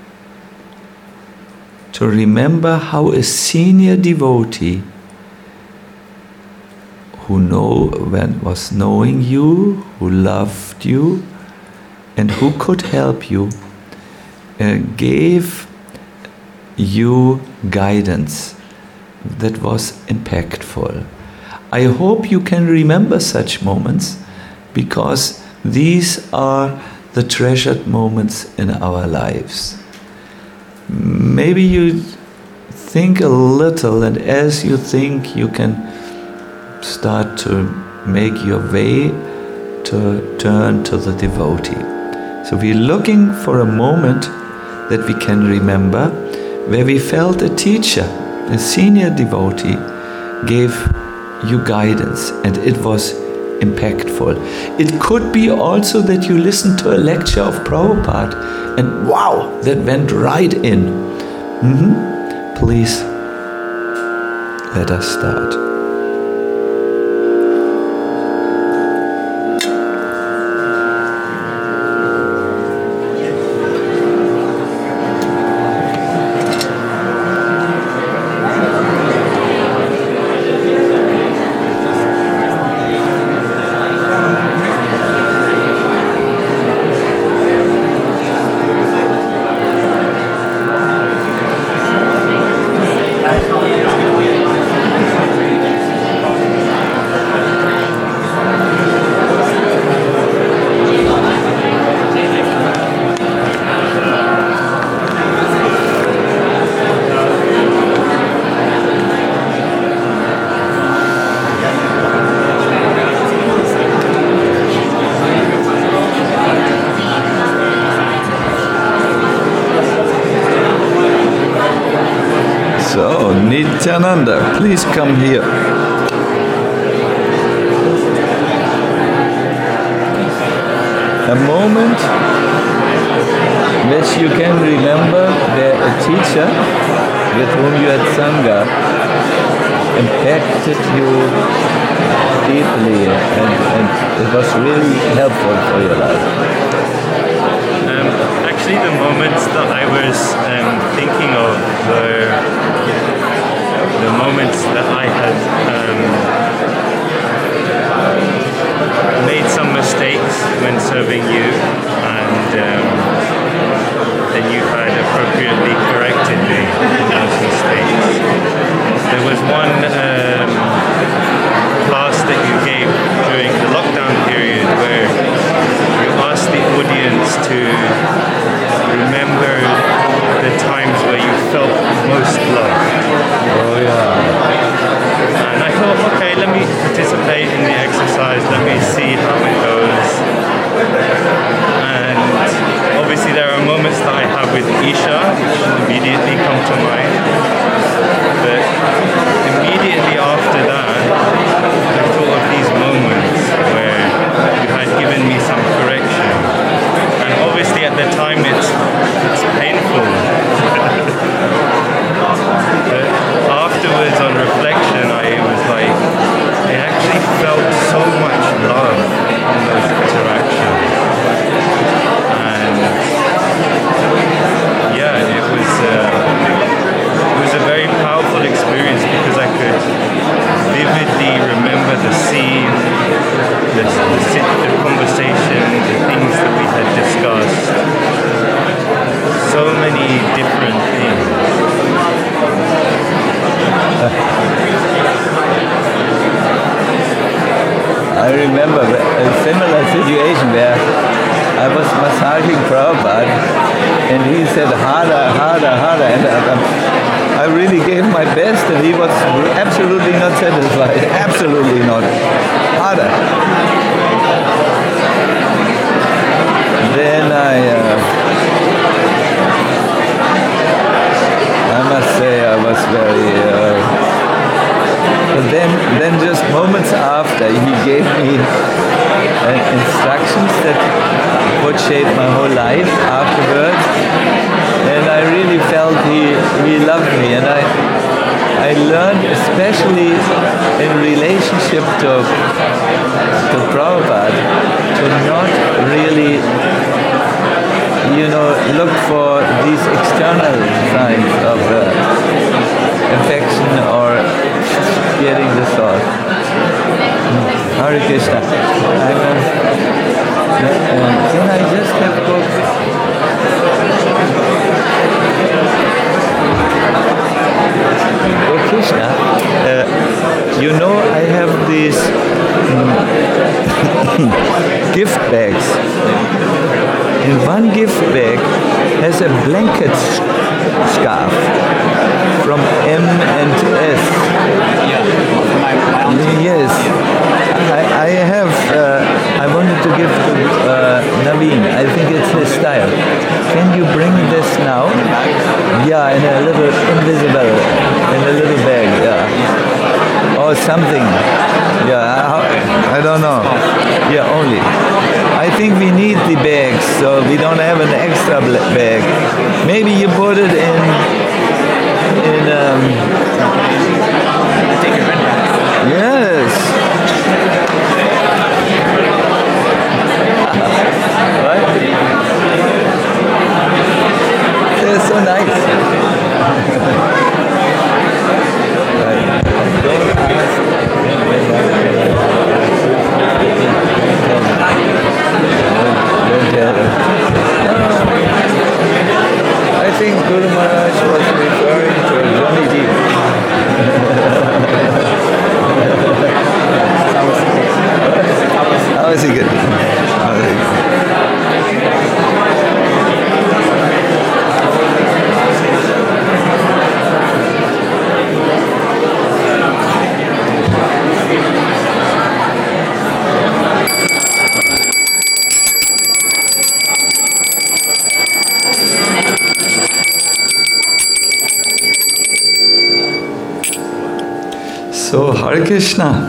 to remember how a senior devotee who know when was knowing you, who loved you, and who could help you, uh, gave you guidance that was impactful. I hope you can remember such moments, because these are the treasured moments in our lives. Maybe you think a little, and as you think, you can start to make your way to turn to the devotee. So we're looking for a moment that we can remember where we felt a teacher, a senior devotee, gave you guidance, and it was impactful. It could be also that you listened to a lecture of Prabhupada and wow, that went right in. Mm-hmm. Please, let us start. Nityananda, please come here. A moment which you can remember where a teacher with whom you had Sangha impacted you deeply and, and it was really helpful for your life. Um, actually, the moments that I was um, thinking of were the moments that I had um, made some mistakes when serving you, and um, then you had appropriately corrected me in those mistakes. There was one um, class that you gave during the lockdown period where you asked the audience to remember the times where you felt most loved. Oh yeah. And I thought, okay, let me participate in the exercise, let me see how it goes. And obviously there are moments that I have with Isha which immediately come to mind. But immediately after that, I thought of these moments where you had given me some correction. And obviously at the time it's it's painful. But afterwards on reflection I was like, I actually felt so much love in those interactions. And yeah, it was uh, it was a very powerful experience because I could vividly remember the scene, the, the, the conversation, the things that we had discussed. So many different things. I remember a similar situation where I was massaging Prabhupada and he said harder, harder, harder, and I, I really gave my best and he was absolutely not satisfied, absolutely not. Harder. Then I, uh, I must say I was very, uh, but then, then just moments after he gave me uh, instructions that would shape my whole life afterwards, and I really felt he, he loved me, and I I learned especially in relationship to to Prabhupada to not really, you know, look for these external signs of uh, affection or getting the thought. Hare Krishna. I'm, uh, uh, can I just have book? Oh Krishna, uh, you know I have these um, gift bags. And one gift bag has a blanket scarf from M and S. Yes, I, I have, uh, I wanted to give to uh, Naveen. I think it's his style. Can you bring this now? Yeah, in a little invisible, in a little bag, yeah. Or something. Yeah, I, I don't know. Yeah, only. I think we need the bags, so we don't have an extra bag. Maybe you put it in, in, um, yes. Right? They're so nice. Right. I think Guru Maharaj was referring to Johnny Deep. How is he good? How is he good? So, Hare Krishna.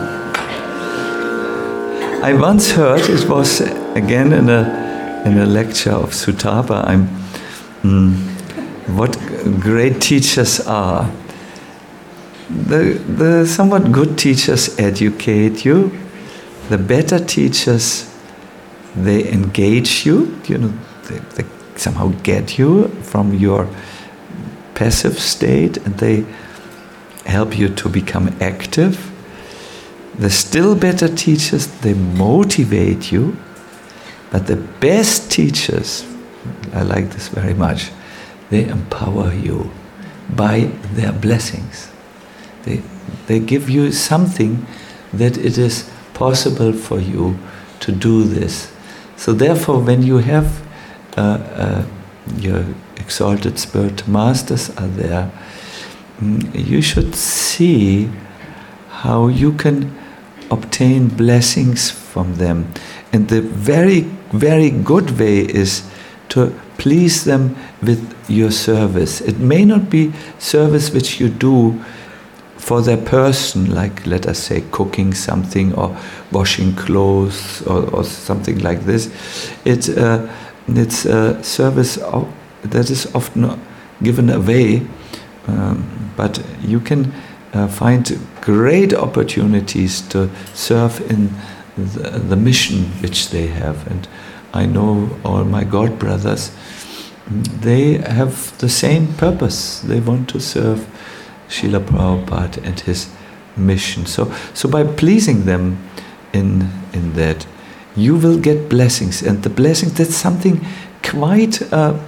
I once heard, it was again in a in a lecture of Sutapa, I'm, mm, what great teachers are. The, the somewhat good teachers educate you. The better teachers, they engage you, you know, they, they somehow get you from your passive state and they help you to become active. The still better teachers, they motivate you. But the best teachers, I like this very much, they empower you by their blessings. They, they give you something that it is possible for you to do this. So therefore, when you have uh, uh, your exalted spirit masters are there, you should see how you can obtain blessings from them. And the very, very good way is to please them with your service. It may not be service which you do for their person, like let us say cooking something or washing clothes or, or something like this. It, uh, it's a service of, that is often given away, um, but you can uh, find great opportunities to serve in the, the mission which they have. And I know all my God brothers, they have the same purpose. They want to serve Srila Prabhupada and his mission. So, so by pleasing them in in that, you will get blessings. And the blessings, that's something quite uh,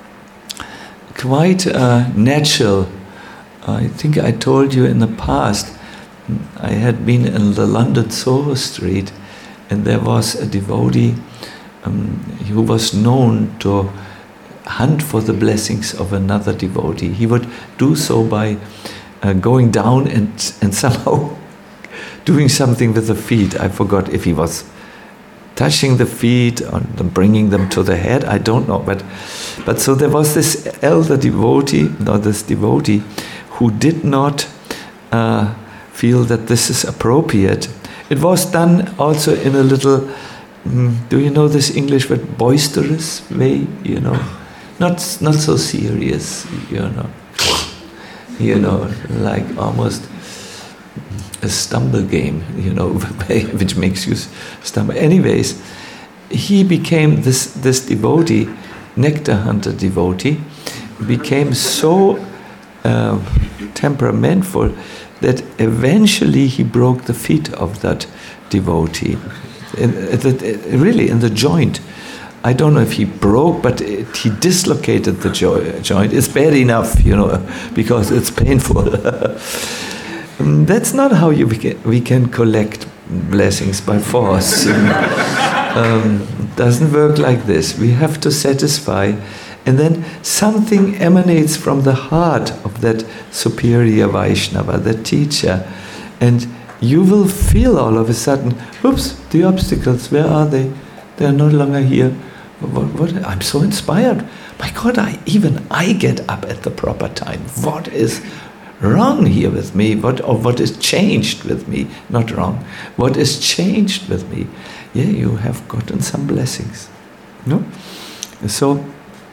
quite uh, natural. I think I told you in the past, I had been in the London Soho Street, and there was a devotee um, who was known to hunt for the blessings of another devotee. He would do so by uh, going down and and somehow doing something with the feet. I forgot if he was touching the feet or bringing them to the head. I don't know, but but so there was this elder devotee, or this devotee, who did not uh, feel that this is appropriate. It was done also in a little. Mm, do you know this English word, boisterous way? You know. Not not so serious, you know, you know, like almost a stumble game, you know, which makes you stumble. Anyways, he became this this devotee, nectar hunter devotee, became so uh, temperamental that eventually he broke the feet of that devotee, in, in, really in the joint. I don't know if he broke, but it, he dislocated the jo- joint. It's bad enough, you know, because it's painful. That's not how you we can, we can collect blessings by force. um, it doesn't work like this. We have to satisfy, and then something emanates from the heart of that superior Vaishnava, that teacher, and you will feel all of a sudden, oops, the obstacles, where are they? They are no longer here. What, what, I'm so inspired. My God, I, even I get up at the proper time. What is wrong here with me? What or what is changed with me? Not wrong. What is changed with me? Yeah, you have gotten some blessings. No? So,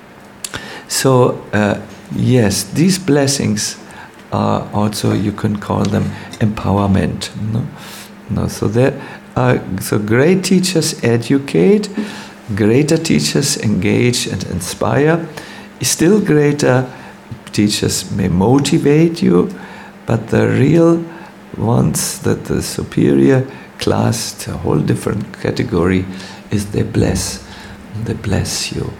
so uh, yes, these blessings are also, you can call them empowerment. No, no. So there are so great teachers educate. Greater teachers engage and inspire. Still greater teachers may motivate you, but the real ones, that the superior class, a whole different category, is they bless. They bless you.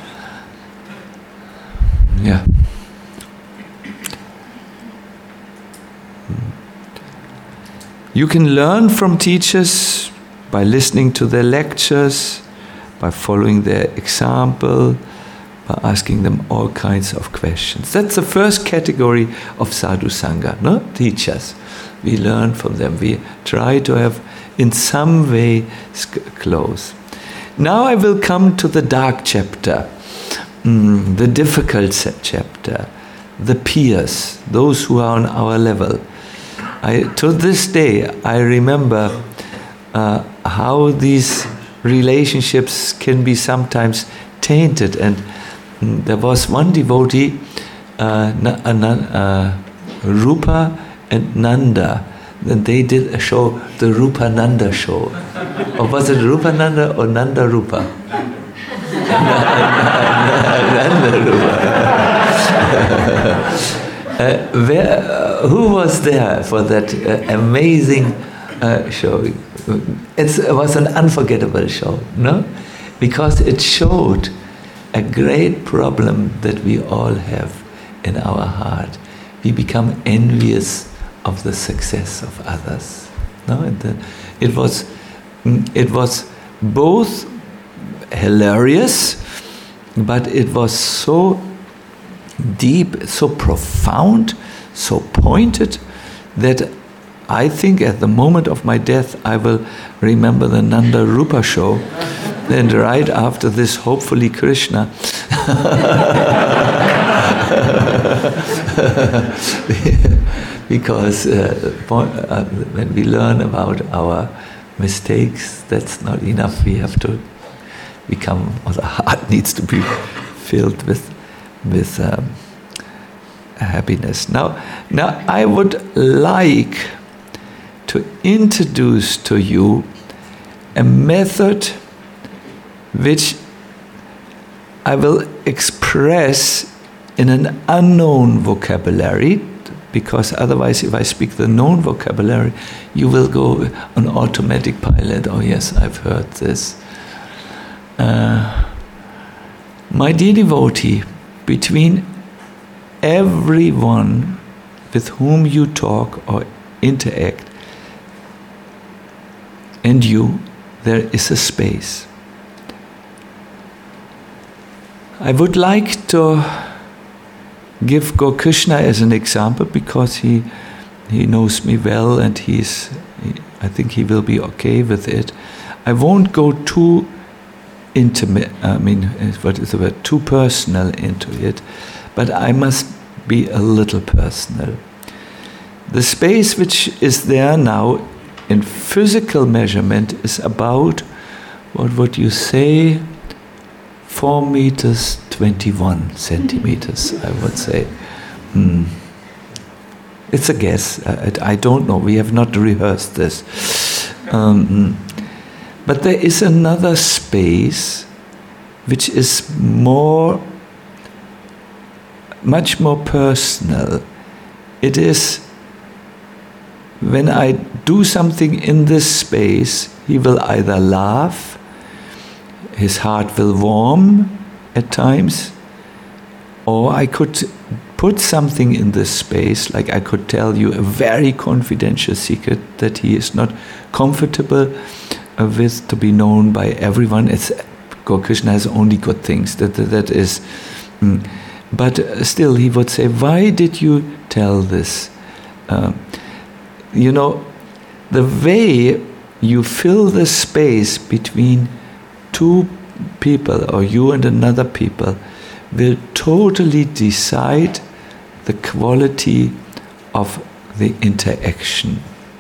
Yeah. You can learn from teachers by listening to their lectures, by following their example, by asking them all kinds of questions. That's the first category of sadhu sangha, no? Teachers. We learn from them. We try to have in some way close. Now I will come to the dark chapter, mm, the difficult chapter, the peers, those who are on our level. I, to this day, I remember uh, how these relationships can be sometimes tainted. And mm, there was one devotee, uh, Na- uh, Na- uh, Rupa and Nanda, and they did a show, the Rupa Nanda show. Or was it Rupa Nanda or Nanda Rupa? Nanda Rupa. uh, where, uh, who was there for that uh, amazing uh, show? It's, it was an unforgettable show, no? Because it showed a great problem that we all have in our heart. We become envious of the success of others. No, and the, it was, it was both hilarious, but it was so deep, so profound, so pointed that I think at the moment of my death I will remember the Nanda Rupa show, and right after this, hopefully Krishna. Because uh, uh, when we learn about our mistakes, that's not enough. We have to become, or the heart needs to be filled with with um, happiness. Now, now I would like to introduce to you a method which I will express in an unknown vocabulary, because otherwise if I speak the known vocabulary, you will go on automatic pilot. Oh yes, I've heard this. Uh, my dear devotee, between everyone with whom you talk or interact and you, there is a space. I would like to give Gokrishna as an example, because he he knows me well, and he's he, I think he will be okay with it. I won't go too intimate, I mean, what is the word, too personal into it, but I must be a little personal. The space which is there now in physical measurement is about, what would you say, four meters, twenty-one centimeters, I would say. Hmm. It's a guess. I, I don't know. We have not rehearsed this. Um, but there is another space which is more, much more personal. It is when I do something in this space, he will either laugh, his heart will warm at times, or I could put something in this space, like I could tell you a very confidential secret that he is not comfortable with to be known by everyone. It's, Gokrishna has only good things, that, that, that is, mm. But still he would say, why did you tell this? Uh, you know, the way you fill the space between two people, or you and another people, will totally decide the quality of the interaction.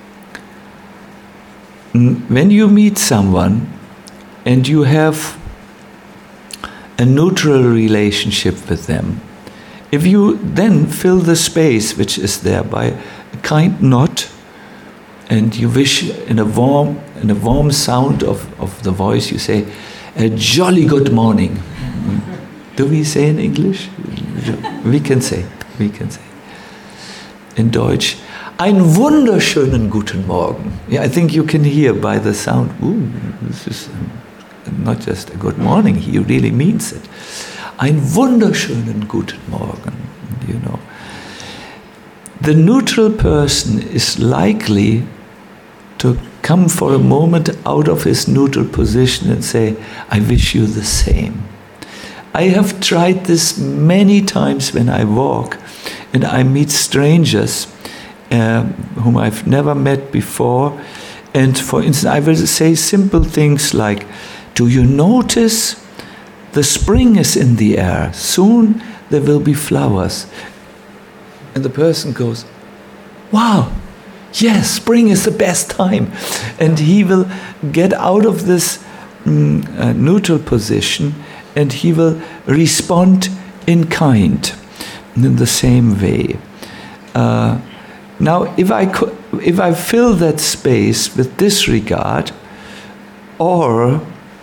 When you meet someone and you have a neutral relationship with them, if you then fill the space which is there by a kind nod, and you wish in a warm, in a warm sound of, of the voice, you say, a jolly good morning. Do we say in English? We can say, we can say. In Deutsch, einen wunderschönen guten Morgen. Yeah, I think you can hear by the sound, ooh, this is not just a good morning, he really means it. Einen wunderschönen guten Morgen, you know. The neutral person is likely to come for a moment out of his neutral position and say, I wish you the same. I have tried this many times when I walk and I meet strangers uh, whom I've never met before. And for instance, I will say simple things like, do you notice the spring is in the air? Soon there will be flowers. And the person goes, wow, yes, spring is the best time. And he will get out of this mm, uh, neutral position, and he will respond in kind, in the same way. Uh, now, if I, co- if I fill that space with disregard, or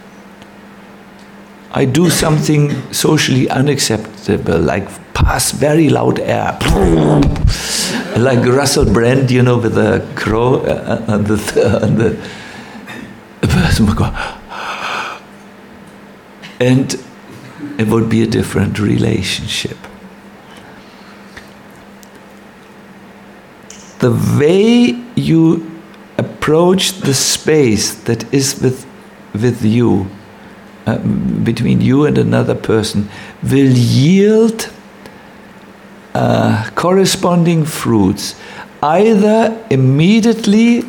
I do something socially unacceptable, like pass very loud air, like Russell Brand, you know, with a crow uh, on the, on the person would go, and it would be a different relationship. The way you approach the space that is with, with you, uh, between you and another person, will yield uh, corresponding fruits, either immediately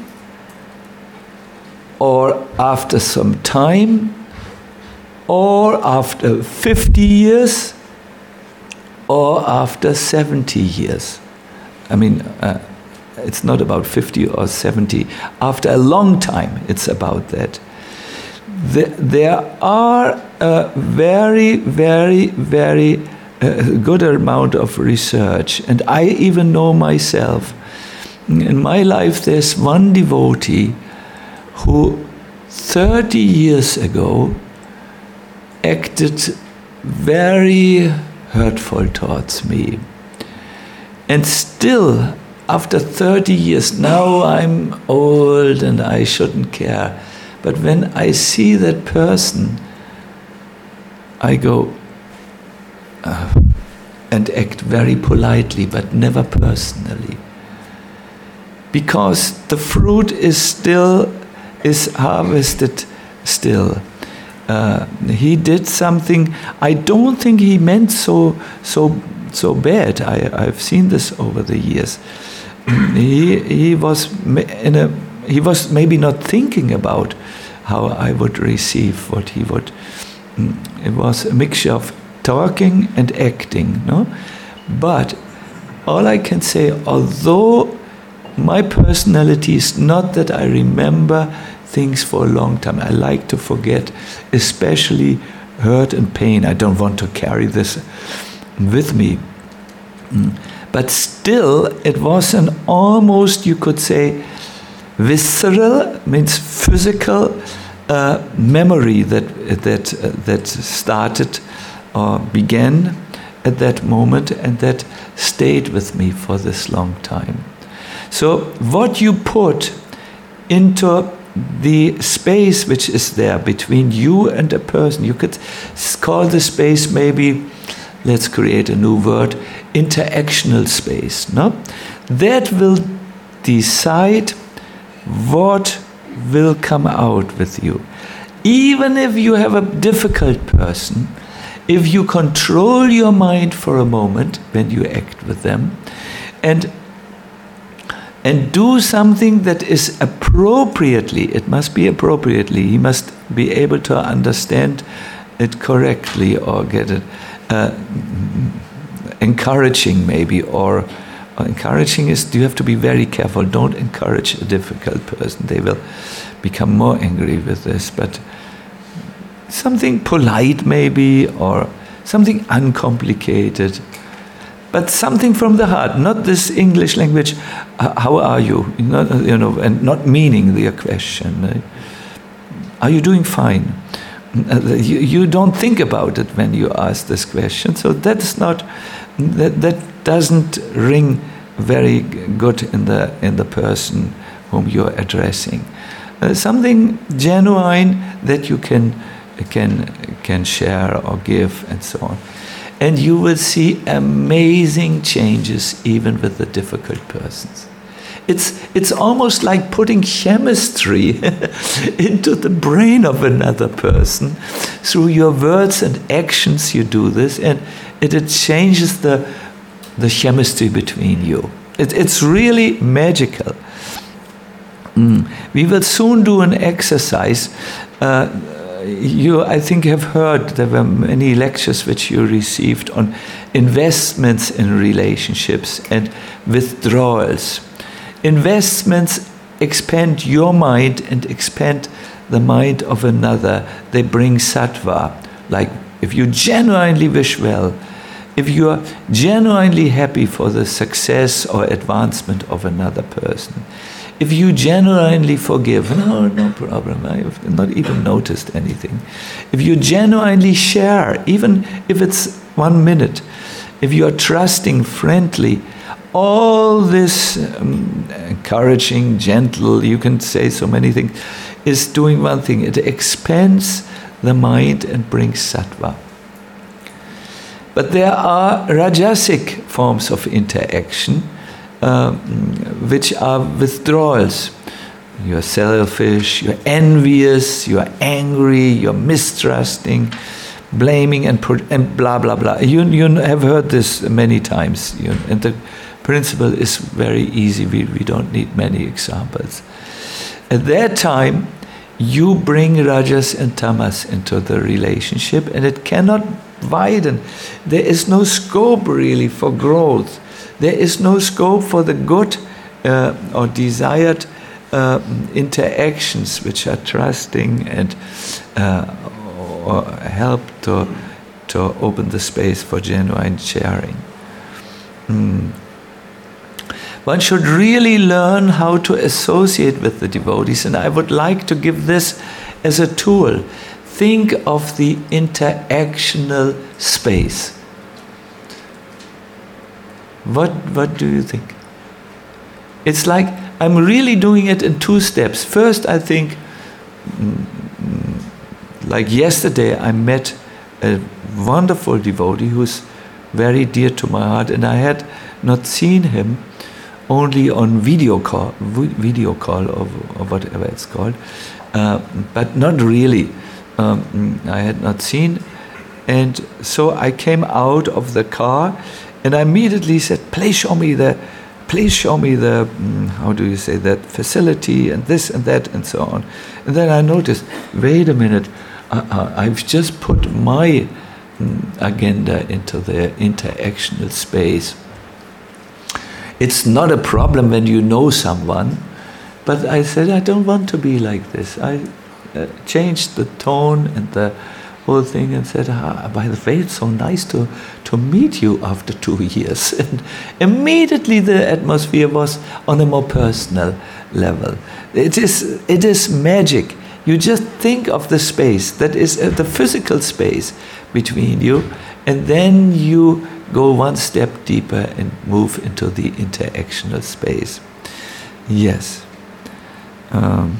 or after some time, or after fifty years, or after seventy years. I mean, uh, it's not about fifty or seventy. After a long time, it's about that. The, there are a very, very, very uh, good amount of research, and I even know myself. In my life, there's one devotee who thirty years ago acted very hurtful towards me. And still, after thirty years, now I'm old and I shouldn't care. But when I see that person, I go uh, and act very politely, but never personally. Because the fruit is still, is harvested still. Uh, he did something, I don't think he meant so so so bad. I, I've seen this over the years. He he was in a he was maybe not thinking about how I would receive what he would. It was a mixture of talking and acting, no? But all I can say, although my personality is not that I remember things for a long time. I like to forget, especially hurt and pain. I don't want to carry this with me. But still, it was an almost, you could say, visceral, means physical uh, memory that that uh, that started or began at that moment, and that stayed with me for this long time. So what you put into the space which is there between you and a person, you could call the space maybe, let's create a new word, interactional space, no? That will decide what will come out with you. Even if you have a difficult person, if you control your mind for a moment when you act with them, and and do something that is appropriately, it must be appropriately, he must be able to understand it correctly or get it uh, encouraging maybe, or, or encouraging is, you have to be very careful, don't encourage a difficult person, they will become more angry with this, but something polite maybe, or something uncomplicated, but something from the heart, not this English language, uh, how are you? Not, you know, and not meaning the question. Right? Are you doing fine? Uh, you, you don't think about it when you ask this question, so that's not, that, that doesn't ring very good in the in the person whom you're addressing. Uh, something genuine that you can can can share or give, and so on. And you will see amazing changes even with the difficult persons. It's it's almost like putting chemistry into the brain of another person. Through your words and actions you do this, and it, it changes the the chemistry between you. It, it's really magical. Mm. We will soon do an exercise. Uh, You, I think, have heard, there were many lectures which you received on investments in relationships and withdrawals. investments expand your mind and expand the mind of another. They bring sattva. Like if you genuinely wish well, if you are genuinely happy for the success or advancement of another person, if you genuinely forgive, no, no problem, I've not even noticed anything. If you genuinely share, even if it's one minute, if you are trusting, friendly, all this um, encouraging, gentle, you can say so many things, is doing one thing. It expands the mind and brings sattva. But there are rajasic forms of interaction, um, which are withdrawals. You're selfish, you're envious, you're angry, you're mistrusting, blaming, and, pro- and blah, blah, blah. You, you have heard this many times. You, and the principle is very easy. We, we don't need many examples. At that time, you bring rajas and tamas into the relationship, and it cannot widen. There is no scope really for growth. There is no scope for the good uh, or desired uh, interactions which are trusting and uh, or help to to open the space for genuine sharing. Mm. One should really learn how to associate with the devotees, and I would like to give this as a tool. Think of the interactional space. What, what do you think? It's like I'm really doing it in two steps. First, I think, like yesterday, I met a wonderful devotee who's very dear to my heart, and I had not seen him only on video call, video call or, or whatever it's called, uh, but not really. Um, I had not seen, and so I came out of the car, and I immediately said, "Please show me the, please show me the, um, how do you say that facility and this and that and so on." And then I noticed, wait a minute, uh, uh, I've just put my um, agenda into the interactional space. It's not a problem when you know someone, but I said, I don't want to be like this. I uh, changed the tone and the whole thing and said, ah, by the way, it's so nice to, to meet you after two years. And immediately the atmosphere was on a more personal level. It is, it is magic. You just think of the space, that is uh, the physical space between you, and then you go one step deeper and move into the interactional space. Yes. Um,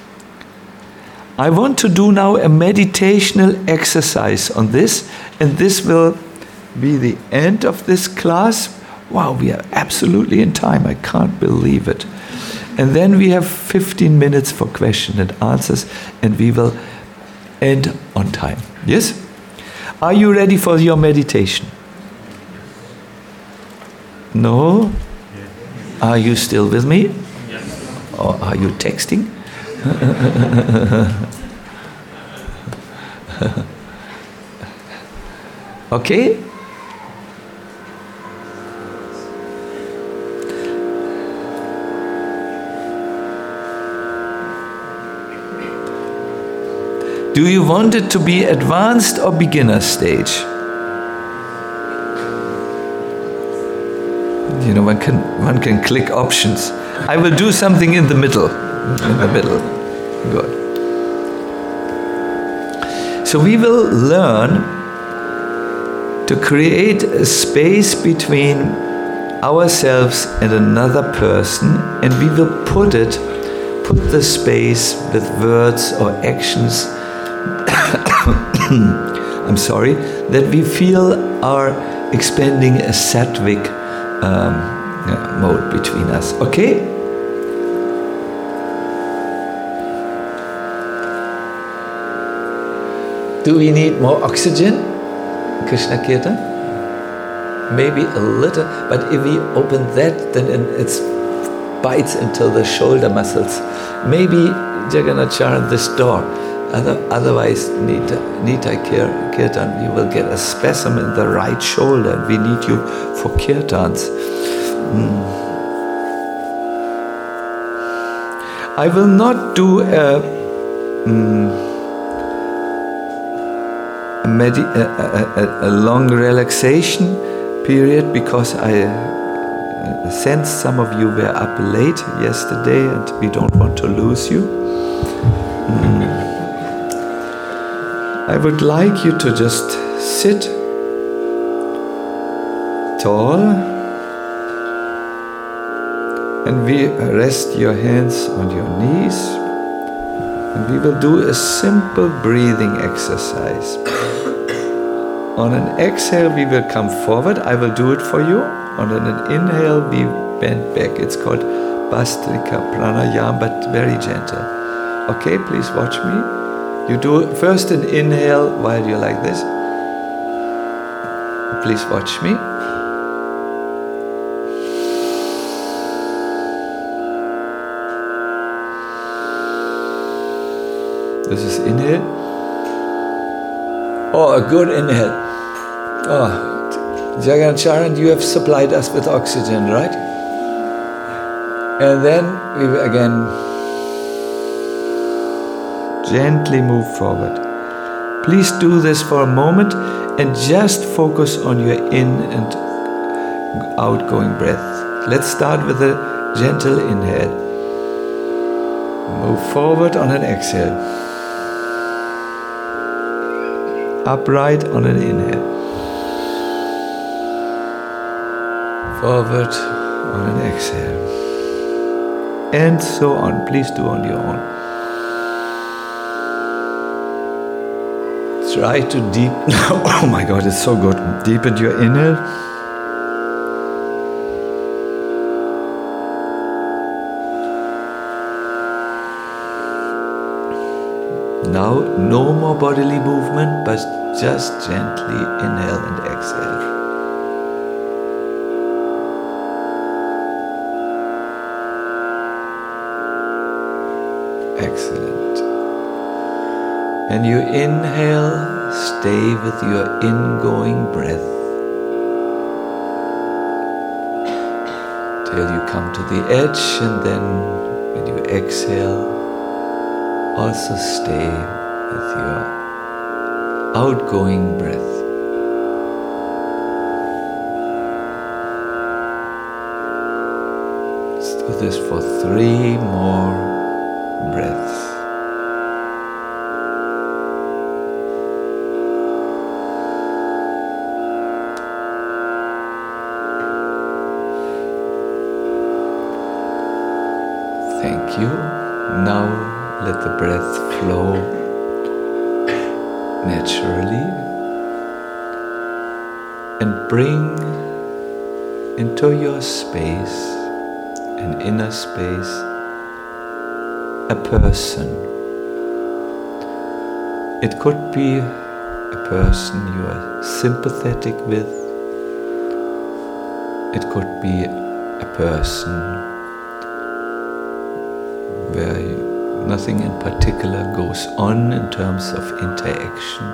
I want to do now a meditational exercise on this, and this will be the end of this class. Wow, we are absolutely in time. I can't believe it. And then we have fifteen minutes for question and answers, and we will end on time. Yes? Are you ready for your meditation? No? Are you still with me? Yes. Or are you texting? Okay? Do you want it to be advanced or beginner stage? You know, one can one can click options. I will do something in the middle. In the middle. Good. So we will learn to create a space between ourselves and another person, and we will put it, put the space with words or actions, I'm sorry, that we feel are expanding a sattvic um, yeah, mode between us. Okay? Do we need more oxygen, Krishna Kirtan? Maybe a little, but if we open that, then it bites into the shoulder muscles. Maybe Jagannath Charan, this door. Other, otherwise, Nita, Nita Kirtan, you will get a spasm in the right shoulder. We need you for kirtans. Mm. I will not do a, um, a, medi- a, a, a long relaxation period because I uh, sensed some of you were up late yesterday and we don't want to lose you. Mm. I would like you to just sit tall and we rest your hands on your knees and we will do a simple breathing exercise. On an exhale we will come forward. I will do it for you. On an inhale we bend back. It's called Bhastrika Pranayama, but very gentle. Okay, please watch me. You do first an inhale while you're like this. Please watch me. This is inhale. Oh, a good inhale. Oh, Jagan Charan, you have supplied us with oxygen, right? And then we will again gently move forward. Please do this for a moment and just focus on your in and outgoing breath. Let's start with a gentle inhale. Move forward on an exhale. Upright on an inhale. Forward on an exhale. And so on. Please do on your own. Try to deepen. Oh my God, it's so good. Deepen your inhale. Now, no more bodily movement, but just gently inhale and exhale. Excellent. And you inhale, stay with your ingoing breath till you come to the edge, and then when you exhale, also stay with your outgoing breath. Let's do this for three more breaths. Thank you. Now let the breath flow naturally and bring into your space, an inner space, a person. It could be a person you are sympathetic with. It could be a person where you nothing in particular goes on in terms of interaction.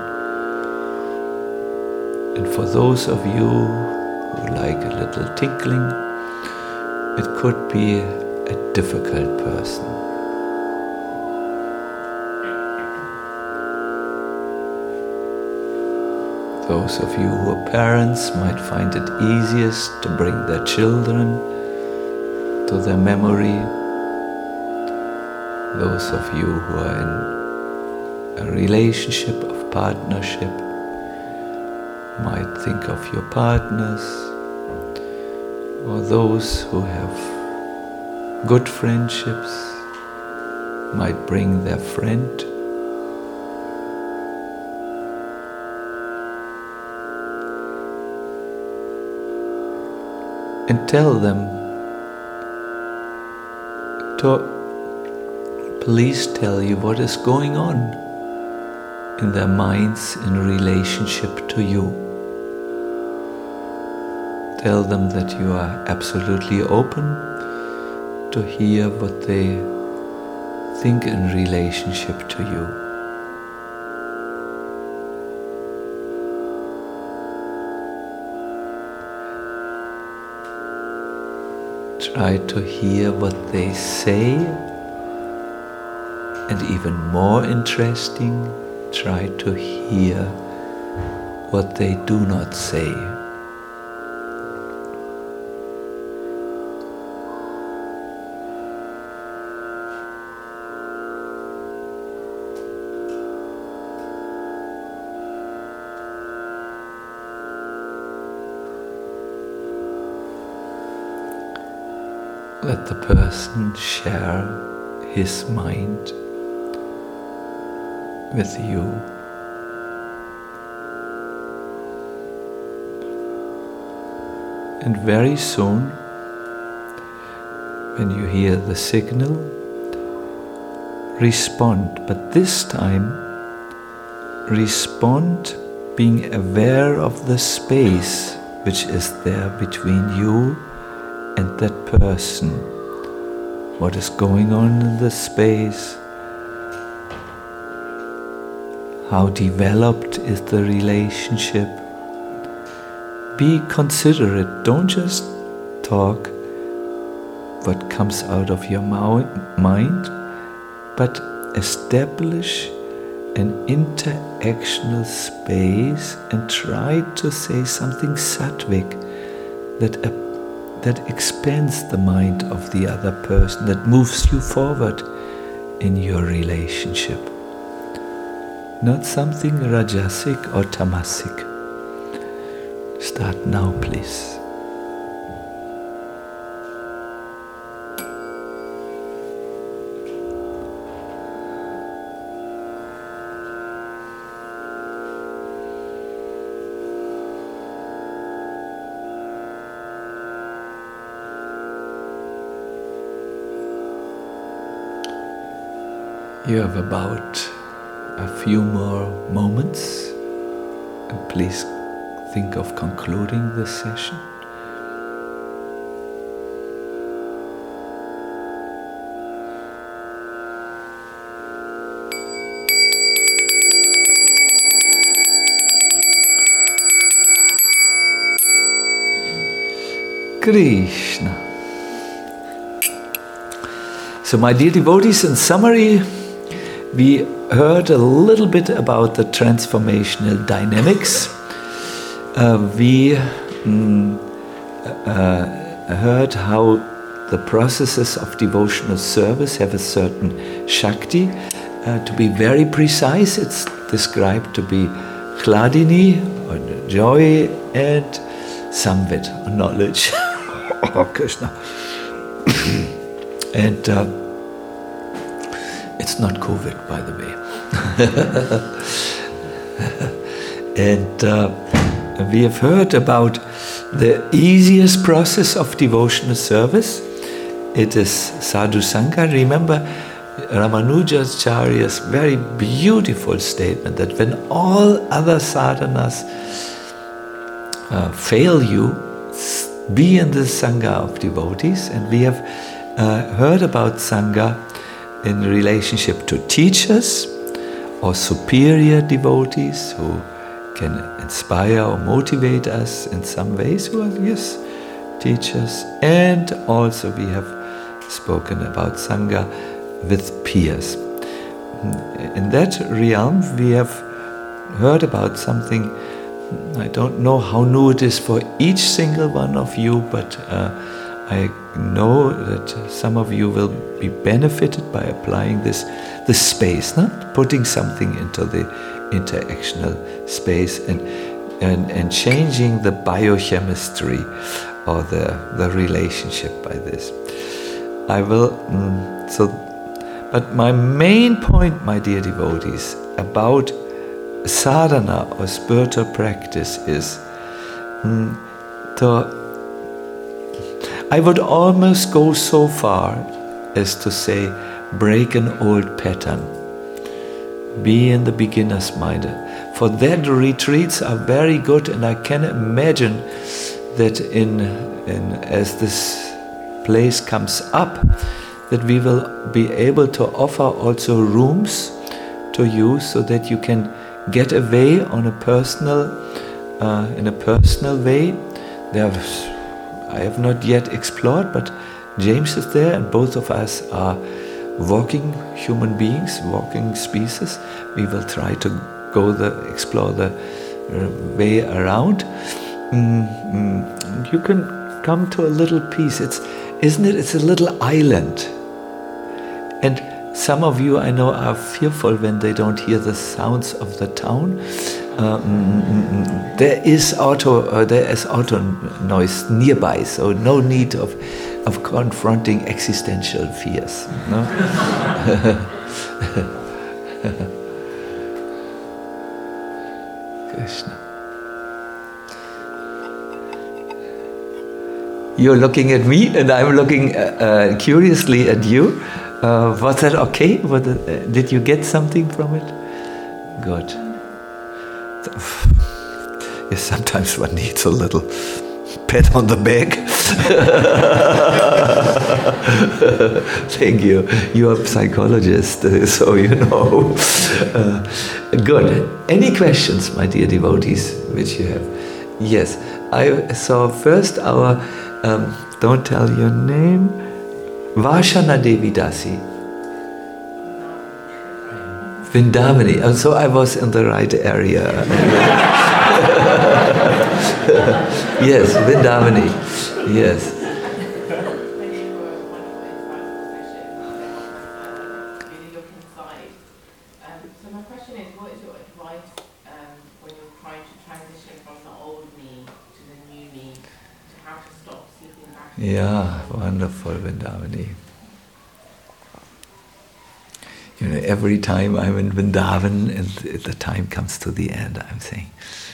And for those of you who like a little tinkling, it could be a difficult person. Those of you who are parents might find it easiest to bring their children to their memory. Those of you who are in a relationship of partnership might think of your partners, or those who have good friendships might bring their friend. And tell them to please tell you what is going on in their minds in relationship to you. Tell them that you are absolutely open to hear what they think in relationship to you. Try to hear what they say And even more interesting, try to hear what they do not say. Let the person share his mind with you. And very soon, when you hear the signal, respond. But this time, respond being aware of the space which is there between you and that person. What is going on in the space? How developed is the relationship? Be considerate. Don't just talk what comes out of your mind, but establish an interactional space and try to say something sattvic that uh, that expands the mind of the other person, that moves you forward in your relationship. Not something rajasic or tamasic. Start now, please. You have about a few more moments, and please think of concluding this session. Krishna. So, my dear devotees, in summary, we heard a little bit about the transformational dynamics. Uh, we mm, uh, heard how the processes of devotional service have a certain Shakti. Uh, to be very precise, it's described to be Hladini, or joy, and Samvit, or knowledge. Oh, Krishna. and uh, it's not COVID, by the way. and uh, we have heard about the easiest process of devotional service. It is Sadhu Sangha. Remember Ramanujacharya's very beautiful statement that when all other sadhanas uh, fail you, be in the Sangha of devotees. And we have uh, heard about Sangha in relationship to teachers or superior devotees who can inspire or motivate us in some ways, who are, yes, teachers. And also we have spoken about Sangha with peers. In that realm, we have heard about something. I don't know how new it is for each single one of you, but uh, I know that some of you will be benefited by applying this, this space, not putting something into the interactional space and, and, and changing the biochemistry or the, the relationship by this. I will, mm, so, but my main point, my dear devotees, about sadhana or spiritual practice is mm, to I would almost go so far as to say, break an old pattern. Be in the beginner's mind. For that, retreats are very good, and I can imagine that in, in as this place comes up, that we will be able to offer also rooms to you so that you can get away on a personal, uh, in a personal way. There's I have not yet explored, but James is there, and both of us are walking human beings, walking species. We will try to go the explore the uh, way around. Mm, mm, you can come to a little piece. It's, isn't it? It's a little island. And some of you, I know, are fearful when they don't hear the sounds of the town. Uh, mm, mm, mm, there is auto, uh, there is auto noise nearby, so no need of, of confronting existential fears. No? Krishna. You're looking at me, and I'm looking uh, uh, curiously at you. Uh, was that okay? Was it, uh, did you get something from it? Good. Yes, sometimes one needs a little pat on the back. Thank you. You're a psychologist, uh, so you know. Uh, good. Any questions, my dear devotees, which you have? Yes. I saw first our, um, don't tell your name, Vashana Devi Dasi. Vindavani. Oh, so I was in the right area. Yes, Vindavani. Yes. So my question is, what is your advice um, when you're trying to transition from the old me to the new me, to how to stop slipping back? Yeah, wonderful, Vindavani. You know, every time I'm in Vrindavan and the time comes to the end, I'm saying,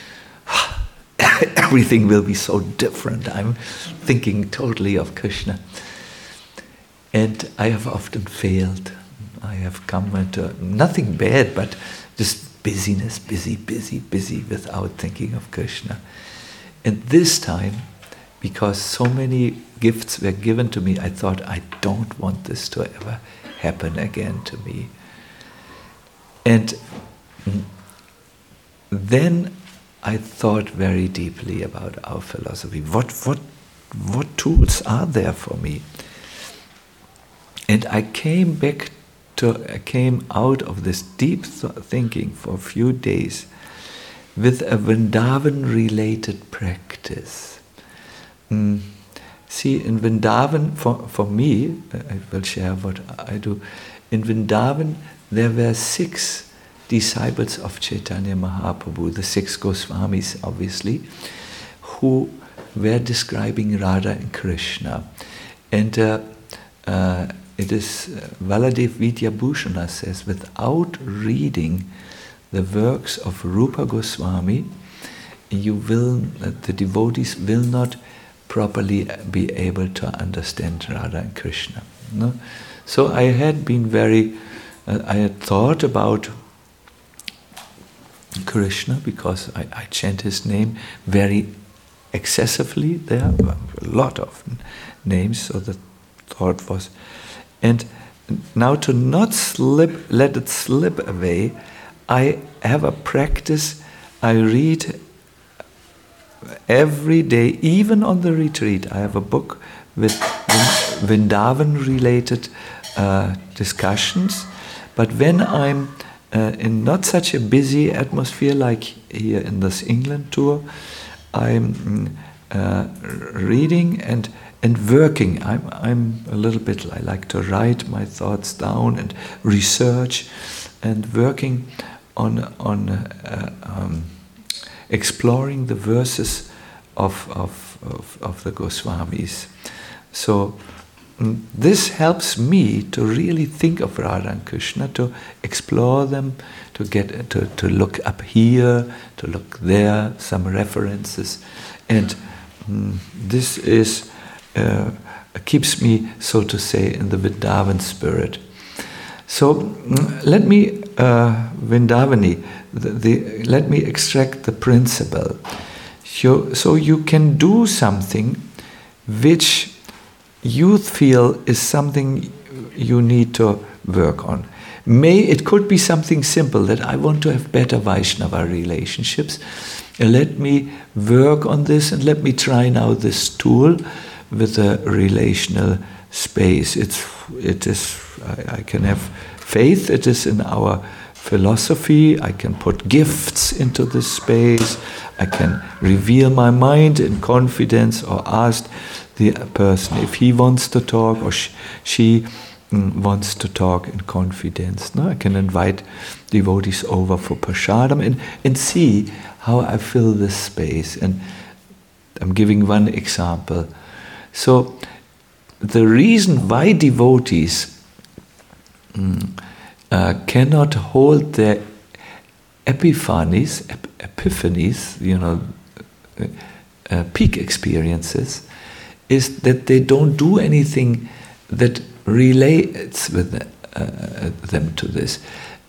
everything will be so different. I'm thinking totally of Krishna. And I have often failed. I have come into nothing bad, but just busyness, busy, busy, busy, without thinking of Krishna. And this time, because so many gifts were given to me, I thought, I don't want this to ever happen again to me. And then I thought very deeply about our philosophy. What, what, what tools are there for me? And I came back to, I came out of this deep th- thinking for a few days with a Vrindavan-related practice. Mm. See, in Vrindavan, for, for me, I will share what I do. In Vrindavan, there were six disciples of Chaitanya Mahaprabhu, the six Goswamis, obviously, who were describing Radha and Krishna. And uh, uh, it is, uh, Valadev Vidyabhushana says, without reading the works of Rupa Goswami, you will, uh, the devotees will not properly be able to understand Radha and Krishna. No? So I had been very, uh, I had thought about Krishna because I, I chant his name very excessively there, a lot of names, so the thought was, and now to not slip, let it slip away, I have a practice, I read every day, even on the retreat. I have a book with Vrindavan-related uh, discussions, but when I'm uh, in not such a busy atmosphere like here in this England tour, I'm uh, reading and and working. I'm I'm a little bit, I like to write my thoughts down and research, and working on on uh, um, exploring the verses of of of, of the Goswamis. So mm, this helps me to really think of Radha and Krishna, to explore them, to get to, to look up here, to look there, some references, and mm, this is uh, keeps me, so to say, in the Vrindavan spirit. So mm, let me uh, Vrindavani, the, the, let me extract the principle. So, so you can do something which you feel is something you need to work on. May it could be something simple, that I want to have better Vaishnava relationships. Let me work on this and let me try now this tool with a relational space. It's it is. I, I can have faith. It is in our philosophy. I can put gifts into this space. I can reveal my mind in confidence, or ask the person if he wants to talk, or sh- she mm, wants to talk in confidence. No, I can invite devotees over for prasadam and, and see how I fill this space. And I'm giving one example. So the reason why devotees mm, uh, cannot hold their epiphanies, ep- epiphanies, you know, uh, uh, peak experiences, is that they don't do anything that relates with the, uh, them to this.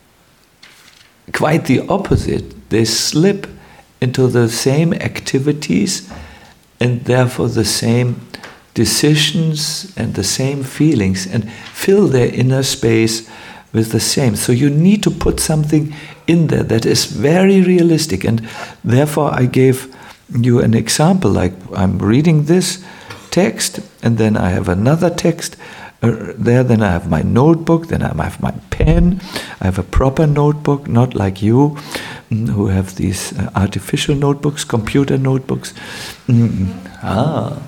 Quite the opposite. They slip into the same activities and therefore the same decisions and the same feelings, and fill their inner space with the same. So you need to put something in there that is very realistic, and therefore I gave you an example, like I'm reading this text and then I have another text uh, there, then I have my notebook, then I have my pen, I have a proper notebook, not like you mm, who have these uh, artificial notebooks, computer notebooks. Mm, ah,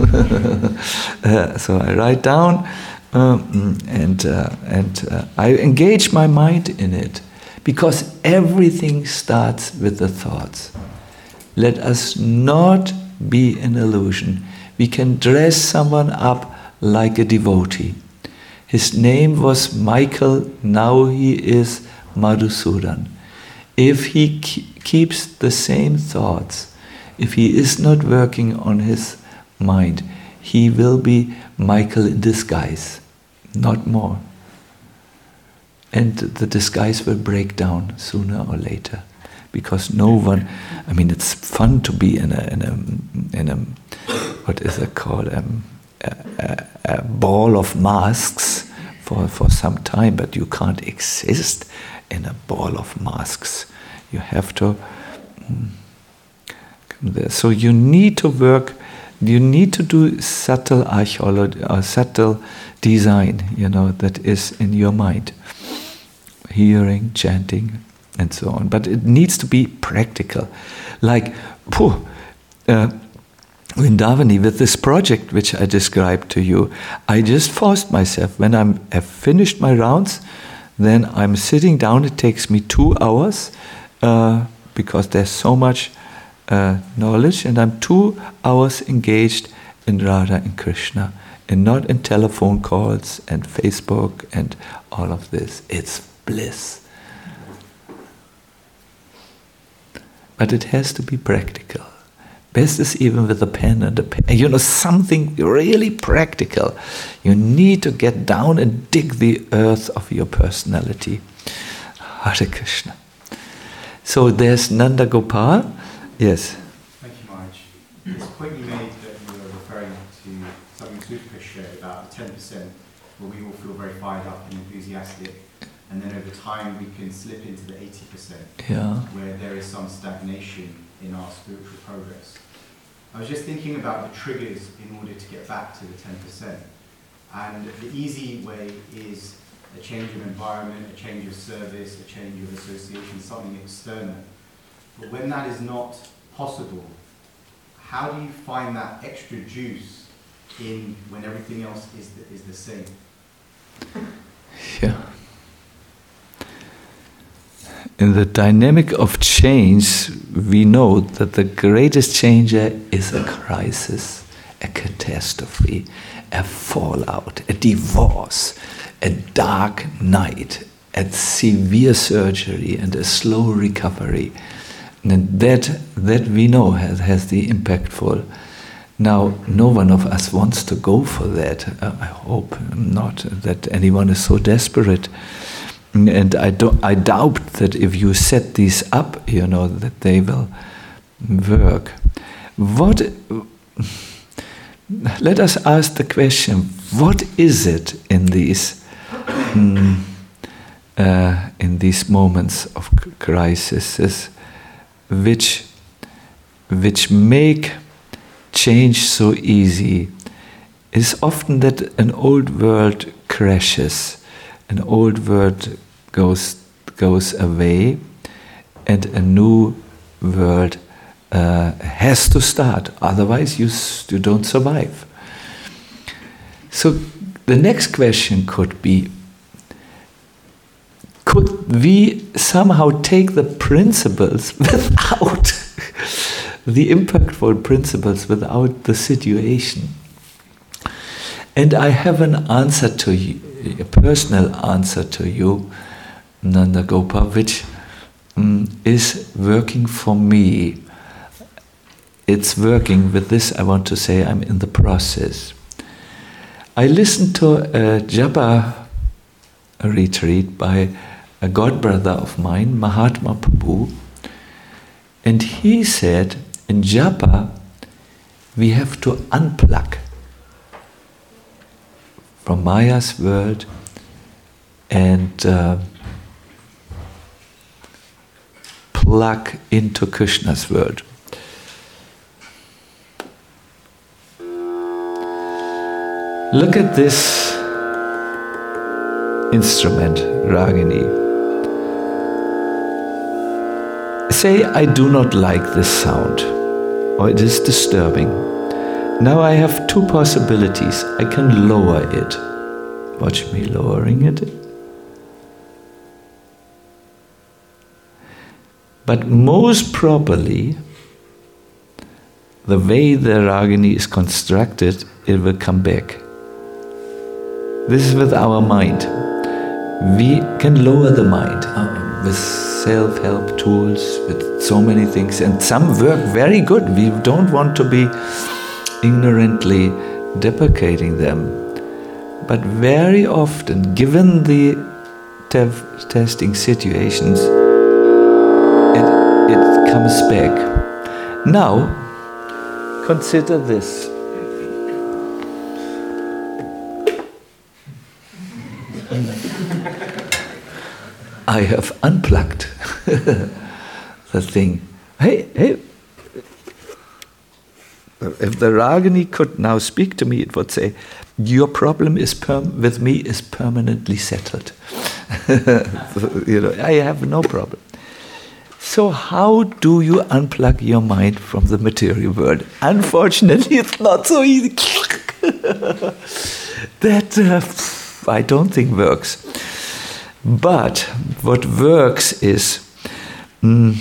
uh, so I write down um, and uh, and uh, I engage my mind in it, because everything starts with the thoughts. Let us not be an illusion. We can dress someone up like a devotee. His name was Michael, now he is Madhusudan. If he ke- keeps the same thoughts, if he is not working on his mind, he will be Michael in disguise, not more. And the disguise will break down sooner or later, because no one, I mean, it's fun to be in a, in a, in a what is it called, um, a, a, a ball of masks for, for some time, but you can't exist in a ball of masks. You have to mm, come there. So you need to work, you need to do subtle archaeology, or subtle design, you know, that is in your mind. Hearing, chanting, and so on. But it needs to be practical. Like, phew, uh, Vrindavani, with this project which I described to you, I just forced myself. When I have finished my rounds, then I'm sitting down. It takes me two hours uh, because there's so much uh, knowledge, and I'm two hours engaged in Radha and Krishna, and not in telephone calls and Facebook and all of this. It's bliss. But it has to be practical. Best is even with a pen and a pen. You know, something really practical. You need to get down and dig the earth of your personality. Hare Krishna. So there's Nanda Gopal. Yes. Thank you, Maharaj. This point you made that you were referring to something Sutrika shared about the ten percent, where we all feel very fired up and enthusiastic, and then over time we can slip into the eighty percent, Yeah. where there is some stagnation in our spiritual progress. I was just thinking about the triggers in order to get back to the ten percent. And the easy way is a change of environment, a change of service, a change of association, something external. But when that is not possible, how do you find that extra juice in when everything else is the, is the same? Yeah. In the dynamic of change, we know that the greatest changer is a crisis, a catastrophe, a fallout, a divorce, a dark night, a severe surgery, and a slow recovery. And that, that we know has, has the impactful. Now, no one of us wants to go for that. Uh, I hope not that anyone is so desperate. And I, do, I doubt that if you set these up, you know, that they will work. What? Let us ask the question: what is it in these mm, uh, in these moments of crisis which which make change so easy it is often that an old world crashes, an old world goes goes away, and a new world uh, has to start. Otherwise, you s- you don't survive. So the next question could be: could we somehow take the principles without the impactful principles, without the situation? And I have an answer to you, a personal answer to you, Nandagopa, which um, is working for me. It's working. With this, I want to say I'm in the process. I listened to a japa retreat by a godbrother of mine, Mahatma Prabhu, and he said, in japa, we have to unplug from Maya's world and uh, plug into Krishna's world. Look at this instrument, Ragini. Say, I do not like this sound, or it is disturbing. Now I have two possibilities. I can lower it. Watch me lowering it. But most probably, the way the Ragini is constructed, it will come back. This is with our mind. We can lower the mind uh, with self-help tools, with so many things, and some work very good. We don't want to be ignorantly deprecating them. But very often, given the tev- testing situations, it, it comes back. Now, consider this. I have unplugged the thing. Hey, hey. If the Ragini could now speak to me, it would say, your problem is perm- with me is permanently settled. You know, I have no problem. So how do you unplug your mind from the material world? Unfortunately, it's not so easy. That uh, I don't think works. But what works is, mm,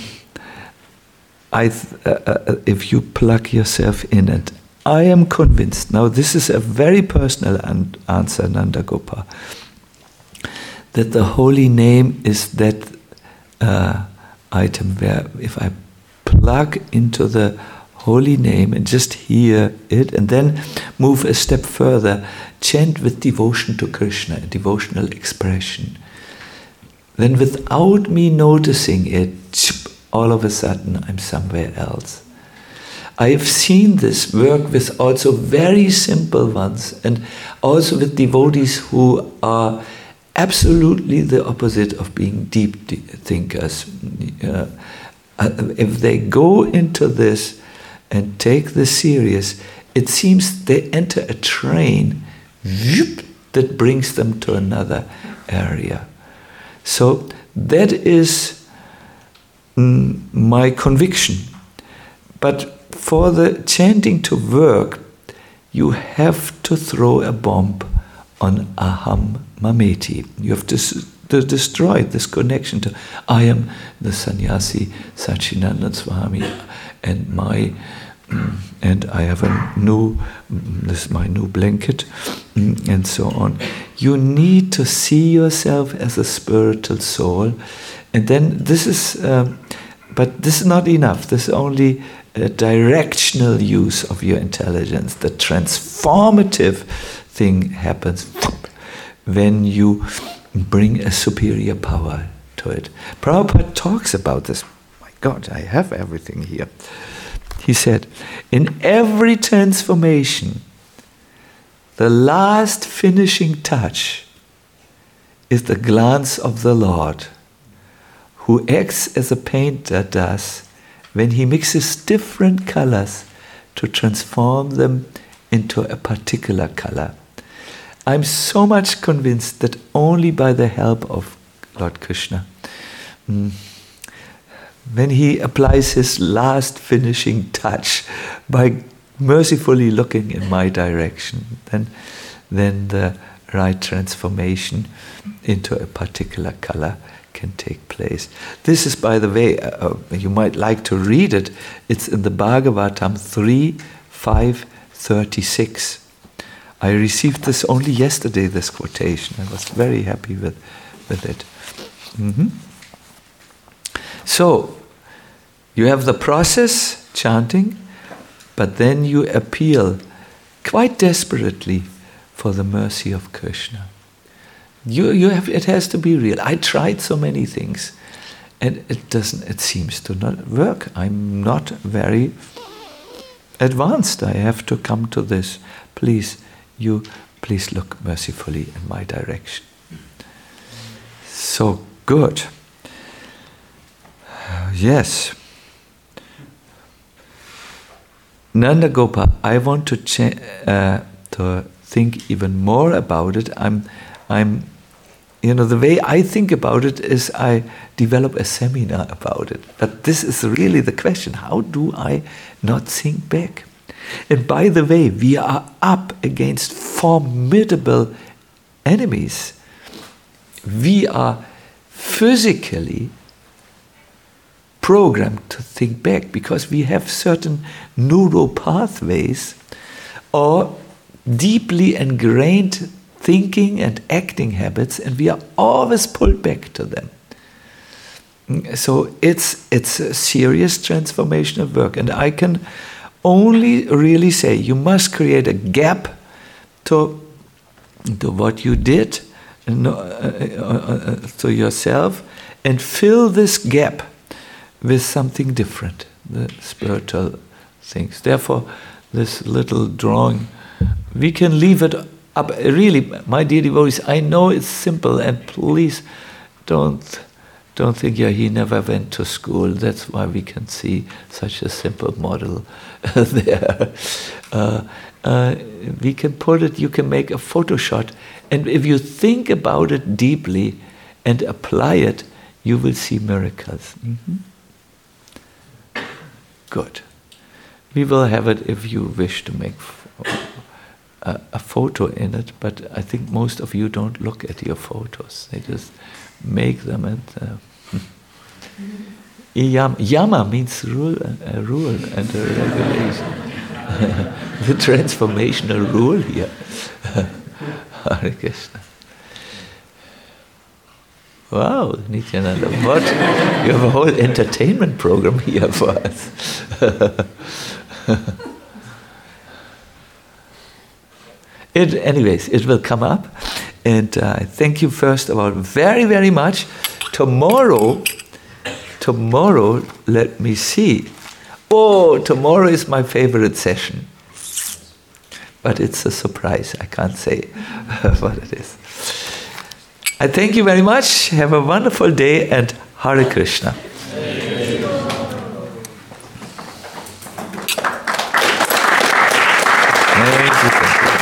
I th- uh, uh, if you plug yourself in it, I am convinced, now this is a very personal an- answer, Nandagopa, that the holy name is that uh, item where if I plug into the holy name and just hear it and then move a step further, chant with devotion to Krishna, a devotional expression, then without me noticing it, all of a sudden I'm somewhere else. I have seen this work with also very simple ones and also with devotees who are absolutely the opposite of being deep de- thinkers. Uh, if they go into this and take this serious, it seems they enter a train whoop, that brings them to another area. So that is mm, my conviction. But for the chanting to work, you have to throw a bomb on aham mameti. You have to, s- to destroy this connection to I am the sannyasi Sachinanda Swami and my mm, and I have a new mm, this is my new blanket mm, and so on. You need to see yourself as a spiritual soul, and then this is um, but this is not enough. This is only a directional use of your intelligence. The transformative thing happens when you bring a superior power to it. Prabhupada talks about this. My God, I have everything here. He said, in every transformation, the last finishing touch is the glance of the Lord, who acts as a painter does when he mixes different colors to transform them into a particular color. I'm so much convinced that only by the help of Lord Krishna, mm, when he applies his last finishing touch by mercifully looking in my direction, then, then the right transformation into a particular color can take place. This is, by the way, uh, you might like to read it. It's in the Bhagavatam three, five, thirty-six. I received this only yesterday, this quotation. I was very happy with, with it. Mm-hmm. So, you have the process, chanting, but then you appeal quite desperately for the mercy of Krishna. You, you have, it has to be real. I tried so many things, and it doesn't. It seems to not work. I'm not very advanced. I have to come to this. Please, you, please look mercifully in my direction. So good. Yes. Nanda Gopa, I want to cha- uh, to think even more about it. I'm, I'm, you know, the way I think about it is I develop a seminar about it. But this is really the question: how do I not think back? And by the way, we are up against formidable enemies. We are physically programmed to think back because we have certain neural pathways or deeply ingrained thinking and acting habits, and we are always pulled back to them. So it's it's a serious transformational work, and I can only really say you must create a gap to, to what you did uh, uh, uh, to yourself, and fill this gap with something different, the spiritual things. Therefore, this little drawing, we can leave it up. Really, my dear devotees, I know it's simple, and please don't don't think, yeah, he never went to school. That's why we can see such a simple model there. Uh, uh, we can put it, you can make a photo shot, and if you think about it deeply and apply it, you will see miracles. Mm-hmm. Good. We will have it if you wish to make a, a photo in it, but I think most of you don't look at your photos. They just make them and uh, yama, yama means rule, a rule and a regulation. The transformational rule here. Hare Krishna. Wow, Nityananda, what? You have a whole entertainment program here for us. It, anyways, it will come up. And uh, thank you first of all very, very much. Tomorrow, tomorrow, let me see. Oh, tomorrow is my favorite session. But it's a surprise. I can't say what it is. I thank you very much. Have a wonderful day, and Hare Krishna. Thank you.